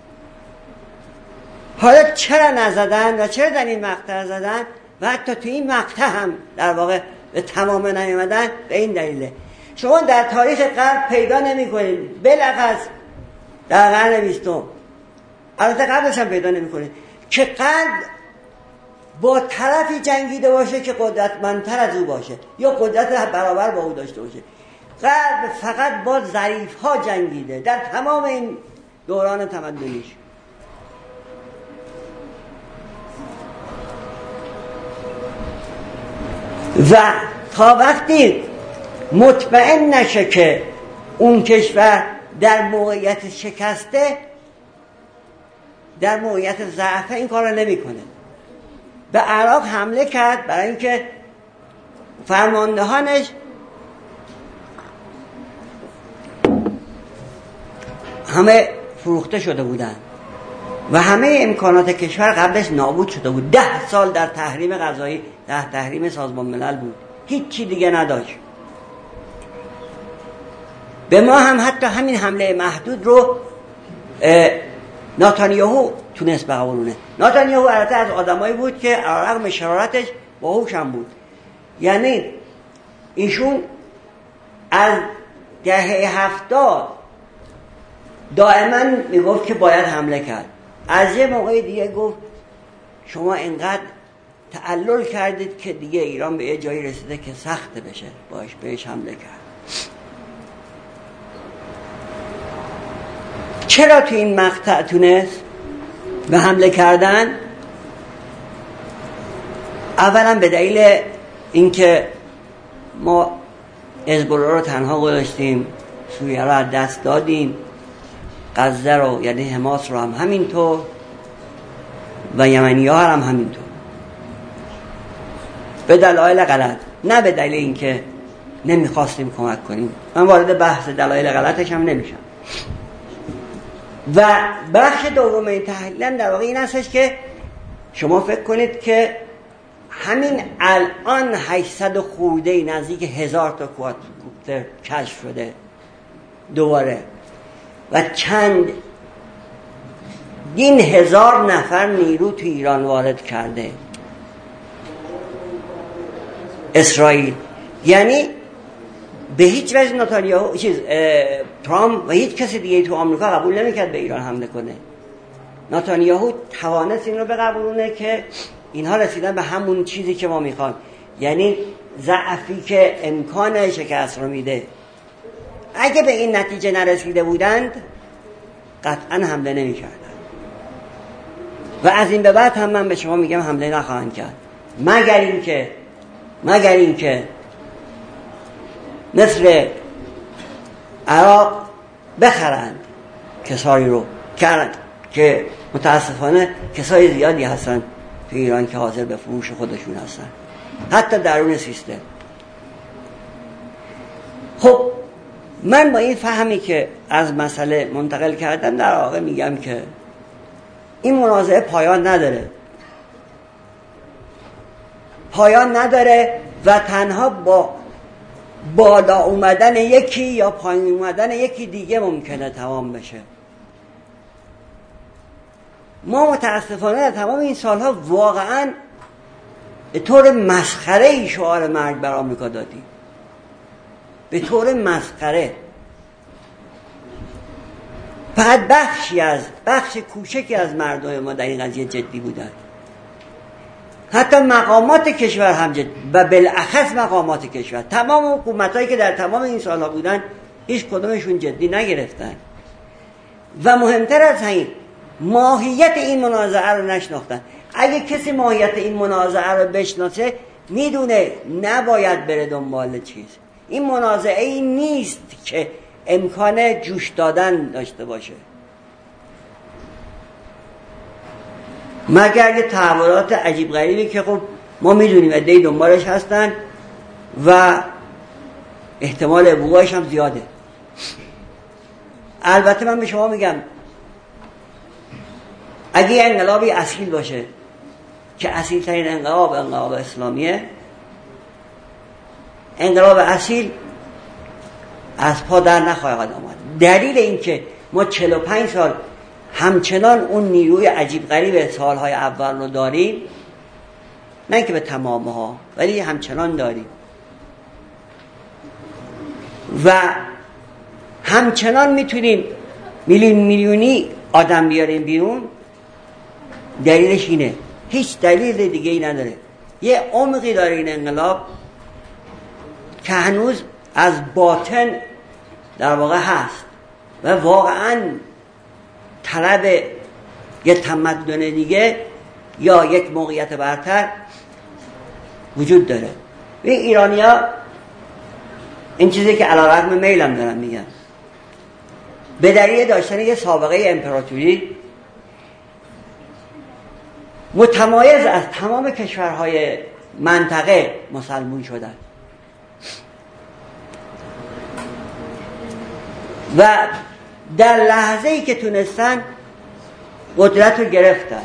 حالا چرا نزدن و چرا در این مقطع زدن و حتی تو این مقطع هم در واقع به تمام نیامدن؟ به این دلیله. شما در تاریخ غرب پیدا نمی کنید، بلخص در قرن بیستم، البته قبلش هم پیدا نمی کنید که غرب با طرفی جنگیده باشه که قدرتمندتر از او باشه یا قدرت برابر با او داشته باشه. غرب فقط با ضعیف ها جنگیده در تمام این دوران تمدنیش. و تا وقتی مطمئن نشه که اون کشور در موقعیت شکسته، در موقعیت ضعف این کار رو نمیکنه. به عراق حمله کرد برای اینکه فرماندهانش همه فروخته شده بودن و همه امکانات کشور قبلش نابود شده بود. ده سال در تحریم غذایی، در تحریم سازمان ملل بود، هیچی دیگه نداشت. به ما هم حتی همین حمله محدود رو ناتانیاهو تونست بقبولونه. ناتانیاهو البته از آدمایی بود که رغم شرارتش باهوش هم بود. یعنی ایشون از دهه هفتاد دائما میگفت که باید حمله کرد. از یه موقع دیگه گفت شما اینقدر تعلل کردید که دیگه ایران به یه جایی رسیده که سخت بشه باش بهش حمله کرد. چرا تو این مقطع تونست به حمله کردن؟ اولا به دلیل اینکه ما حزب الله رو تنها گذاشتیم، سوریه رو از دست دادیم، غزه رو یعنی حماس رو هم همینطور و یمنی ها هم همینطور، به دلایل غلط، نه به دلیل اینکه نمیخواستیم کمک کنیم. من وارد بحث دلایل غلطش هم نمیشم. و بخش دوم این تحلیلم در واقع این هستش که شما فکر کنید که همین الان هشتصد خورده نزدیک هزار تا کوادروپتر کشف شده دوباره و چند این هزار نفر نیرو تو ایران وارد کرده اسرائیل. یعنی به هیچ وجه نتانیاهو چیز ترامپ و هیچ کسی دیگه تو آمریکا قبول نمیکرد به ایران حمله کنه. نتانیاهو توانست این رو بقبولونه که اینها رسیدن به همون چیزی که ما میخوام، یعنی ضعفی که امکان شکست رو میده. اگه به این نتیجه نرسیده بودند قطعا حمله نمیکردن و از این به بعد هم من به شما میگم حمله نخواهند کرد، مگر اینکه مگر اینکه مثل عراق بخرند کسایی رو کرد که متاسفانه کسای زیادی هستن تو ایران که حاضر به فروش خودشون هستن، حتی درون سیستم. خب من با این فهمی که از مسئله منتقل کردم در واقع میگم که این منازعه پایان نداره پایان نداره و تنها با بالا اومدن یکی یا پایین اومدن یکی دیگه ممکنه تمام بشه. ما متاسفانه در تمام این سالها واقعا به طور مسخره شعار مرگ بر آمریکا دادیم، به طور مسخره. فقط بخشی از بخش کوچکی از مردم ما در این قضیه جدی بودن، حتی مقامات کشور هم جدی و بالاخص مقامات کشور. تمام حکومتایی که در تمام این سالها بودن هیچ کدومشون جدی نگرفتن و مهمتر از این ماهیت این منازعه رو نشناختن. اگه کسی ماهیت این منازعه رو بشناسه میدونه نباید بره دنبال چیز. این منازعه ای نیست که امکان جوش دادن داشته باشه، مگر یه تحولات عجیب غریبی که خب ما میدونیم عده‌ای دنبالش هستن و احتمال وقوعش هم زیاده. البته من به شما میگم اگه یه انقلابی اصیل باشه که اصیل ترین انقلاب انقلاب اسلامیه، انقلاب اصیل از پا در نخواهد آمد. دلیل این که ما چهل و پنج سال همچنان اون نیروی عجیب غریب سالهای اول رو داریم، نه که به تمامه ها ولی همچنان داریم و همچنان میتونیم میلیون میلیونی آدم بیاریم بیرون. دلیلش اینه، هیچ دلیل دیگه ای نداره. یه عمقی داره این انقلاب که هنوز از باطن در واقع هست و واقعا طلب یه تمدن دیگه یا یک موقعیت برتر وجود داره. و ایرانی ها این چیزی که علیرغم میلم دارن میگن، به دلیل داشتن یه سابقه امپراتوری متمایز از تمام کشورهای منطقه مسلمون شدن و در لحظه‌ای که تونستن قدرت رو گرفتن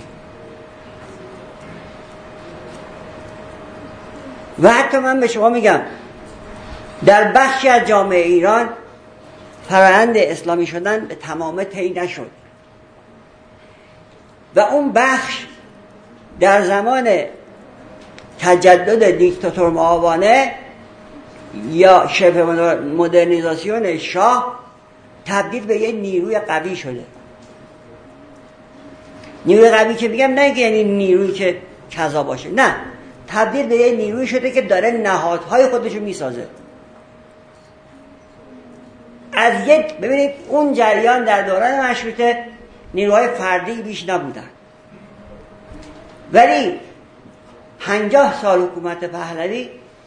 و حتی من به شما میگم در بخشی از جامعه ایران فرآیند اسلامی شدن به تمامه طی نشد و اون بخش در زمان تجدد دیکتاتور معاونه یا شبه مدرنیزاسیون شاه تبدیل به یه نیروی قوی شده. نیروی قوی که میگم نه یعنی نیروی که کذا باشه، نه، تبدیل به یه نیروی شده که داره نهادهای خودشو میسازه. از یک ببینید اون جریان در دوران مشروطه نیروهای فردی بیش نبودن، ولی پنجاه سال حکومت پهلوی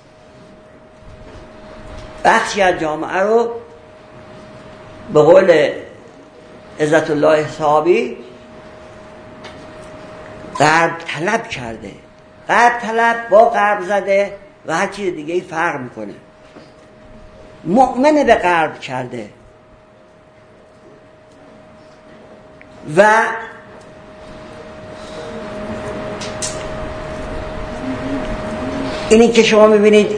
بخشی از جامعه رو به قول عزت الله صحابی غرب طلب کرده. غرب طلب با غرب زده و هر چیز دیگه ای فرق میکنه. مؤمن به غرب کرده و اینی که شما میبینید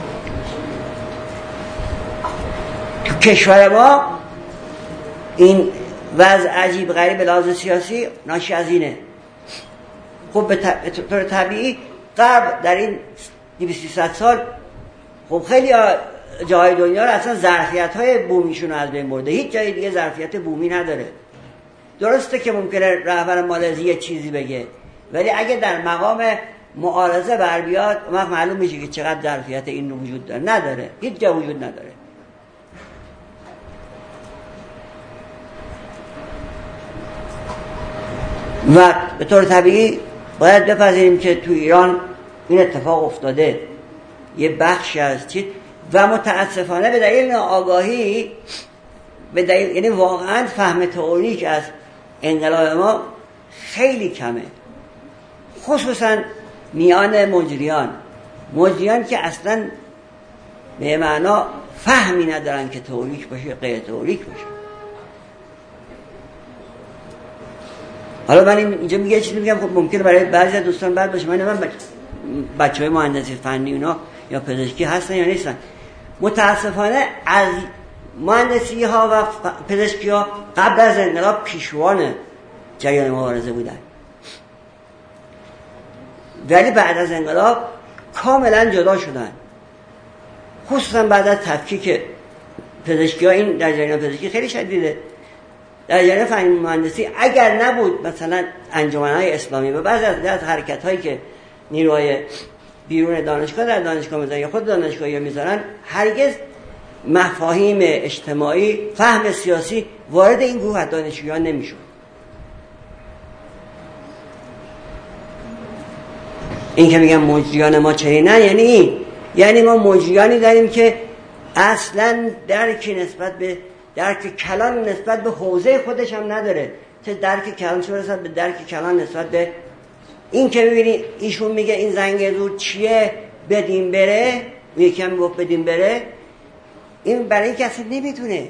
تو کشور ما این وضع عجیب غریب لحاظ سیاسی ناشی از اینه. خب به طور طبیعی غرب در این دویست سیصد سال خب خیلی جای دنیا رو اصلا ظرفیت های بومیشون از بین برده، هیچ جای دیگه ظرفیت بومی نداره. درسته که ممکنه رهبر مالزی یه چیزی بگه، ولی اگه در مقام معارضه بر بیاد وقت معلوم میشه که چقدر ظرفیت این وجود داره. نداره، هیچ جا وجود نداره. و به طور طبیعی باید بپذیریم که تو ایران این اتفاق افتاده، یه بخشی از چیز، و متاسفانه به دلیل آگاهی، به دلیل یعنی واقعا فهم تئوریک از انقلاب ما خیلی کمه، خصوصا میان مجریان مجریان که اصلا به معنا فهمی ندارن که تئوریک باشه غیر تئوریک باشه. حالا من اینجا میگه یه چیزی میگم خب ممکنه برای بعضی از دوستان بد باشه، من من بچهای مهندسی فنی اونا یا پزشکی هستن یا نیستن. متاسفانه از مهندسی ها و پزشکی ها قبل از انقلاب پیشوان جریان مبارزه بودن، ولی بعد از انقلاب کاملا جدا شدن، خصوصا بعد از تفکیک پزشکی ها. این در جریان پزشکی خیلی شدیده. در جریان فنی مهندسی اگر نبود مثلا انجمن‌های اسلامی و بعضی از حرکت‌هایی که نیروهای بیرون دانشگاه در دانشگاه میذارن یا خود دانشگاهی میذارن، هرگز مفاهیم اجتماعی، فهم سیاسی وارد این گروه از دانشجویان نمیشد. این که میگن مجریان ما چنینن یعنی این، یعنی ما مجریانی داریم که اصلا درکی نسبت به درک کلان نسبت به حوزه خودش هم نداره. چه درک کلان چه رسد به درک کلان نسبت به این که ببینی ایشون میگه این زنگ زور چیه بدیم بره، یکی هم گفت بدیم بره، این برای کسی نمیدونه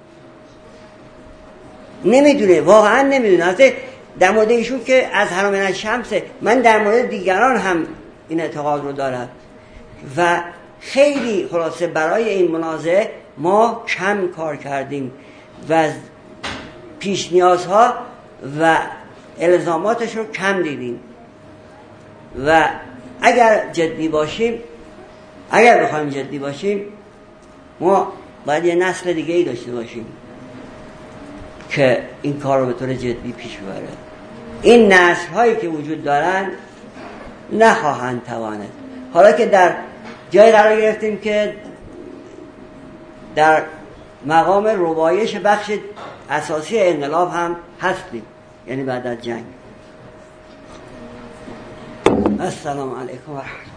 نمیدونه واقعا نمیدونه. اصلا در مورد ایشون که از حرام الشمسه، من در مورد دیگران هم این اعتقاد رو دارم و خیلی خلاصه برای این منازعه ما کم کار کردیم و پیش نیازها و الزاماتش رو کم دیدیم و اگر جدی باشیم اگر بخوایم جدی باشیم ما باید یه نسل دیگه ای داشته باشیم که این کار رو به طور جدی پیش ببره. این نسل هایی که وجود دارن نخواهند تواند. حالا که در جای قرار گرفتیم که در مقام ربایش بخش اساسی انقلاب هم هستیم، یعنی بعد از جنگ. السلام علیکم و رحمت الله.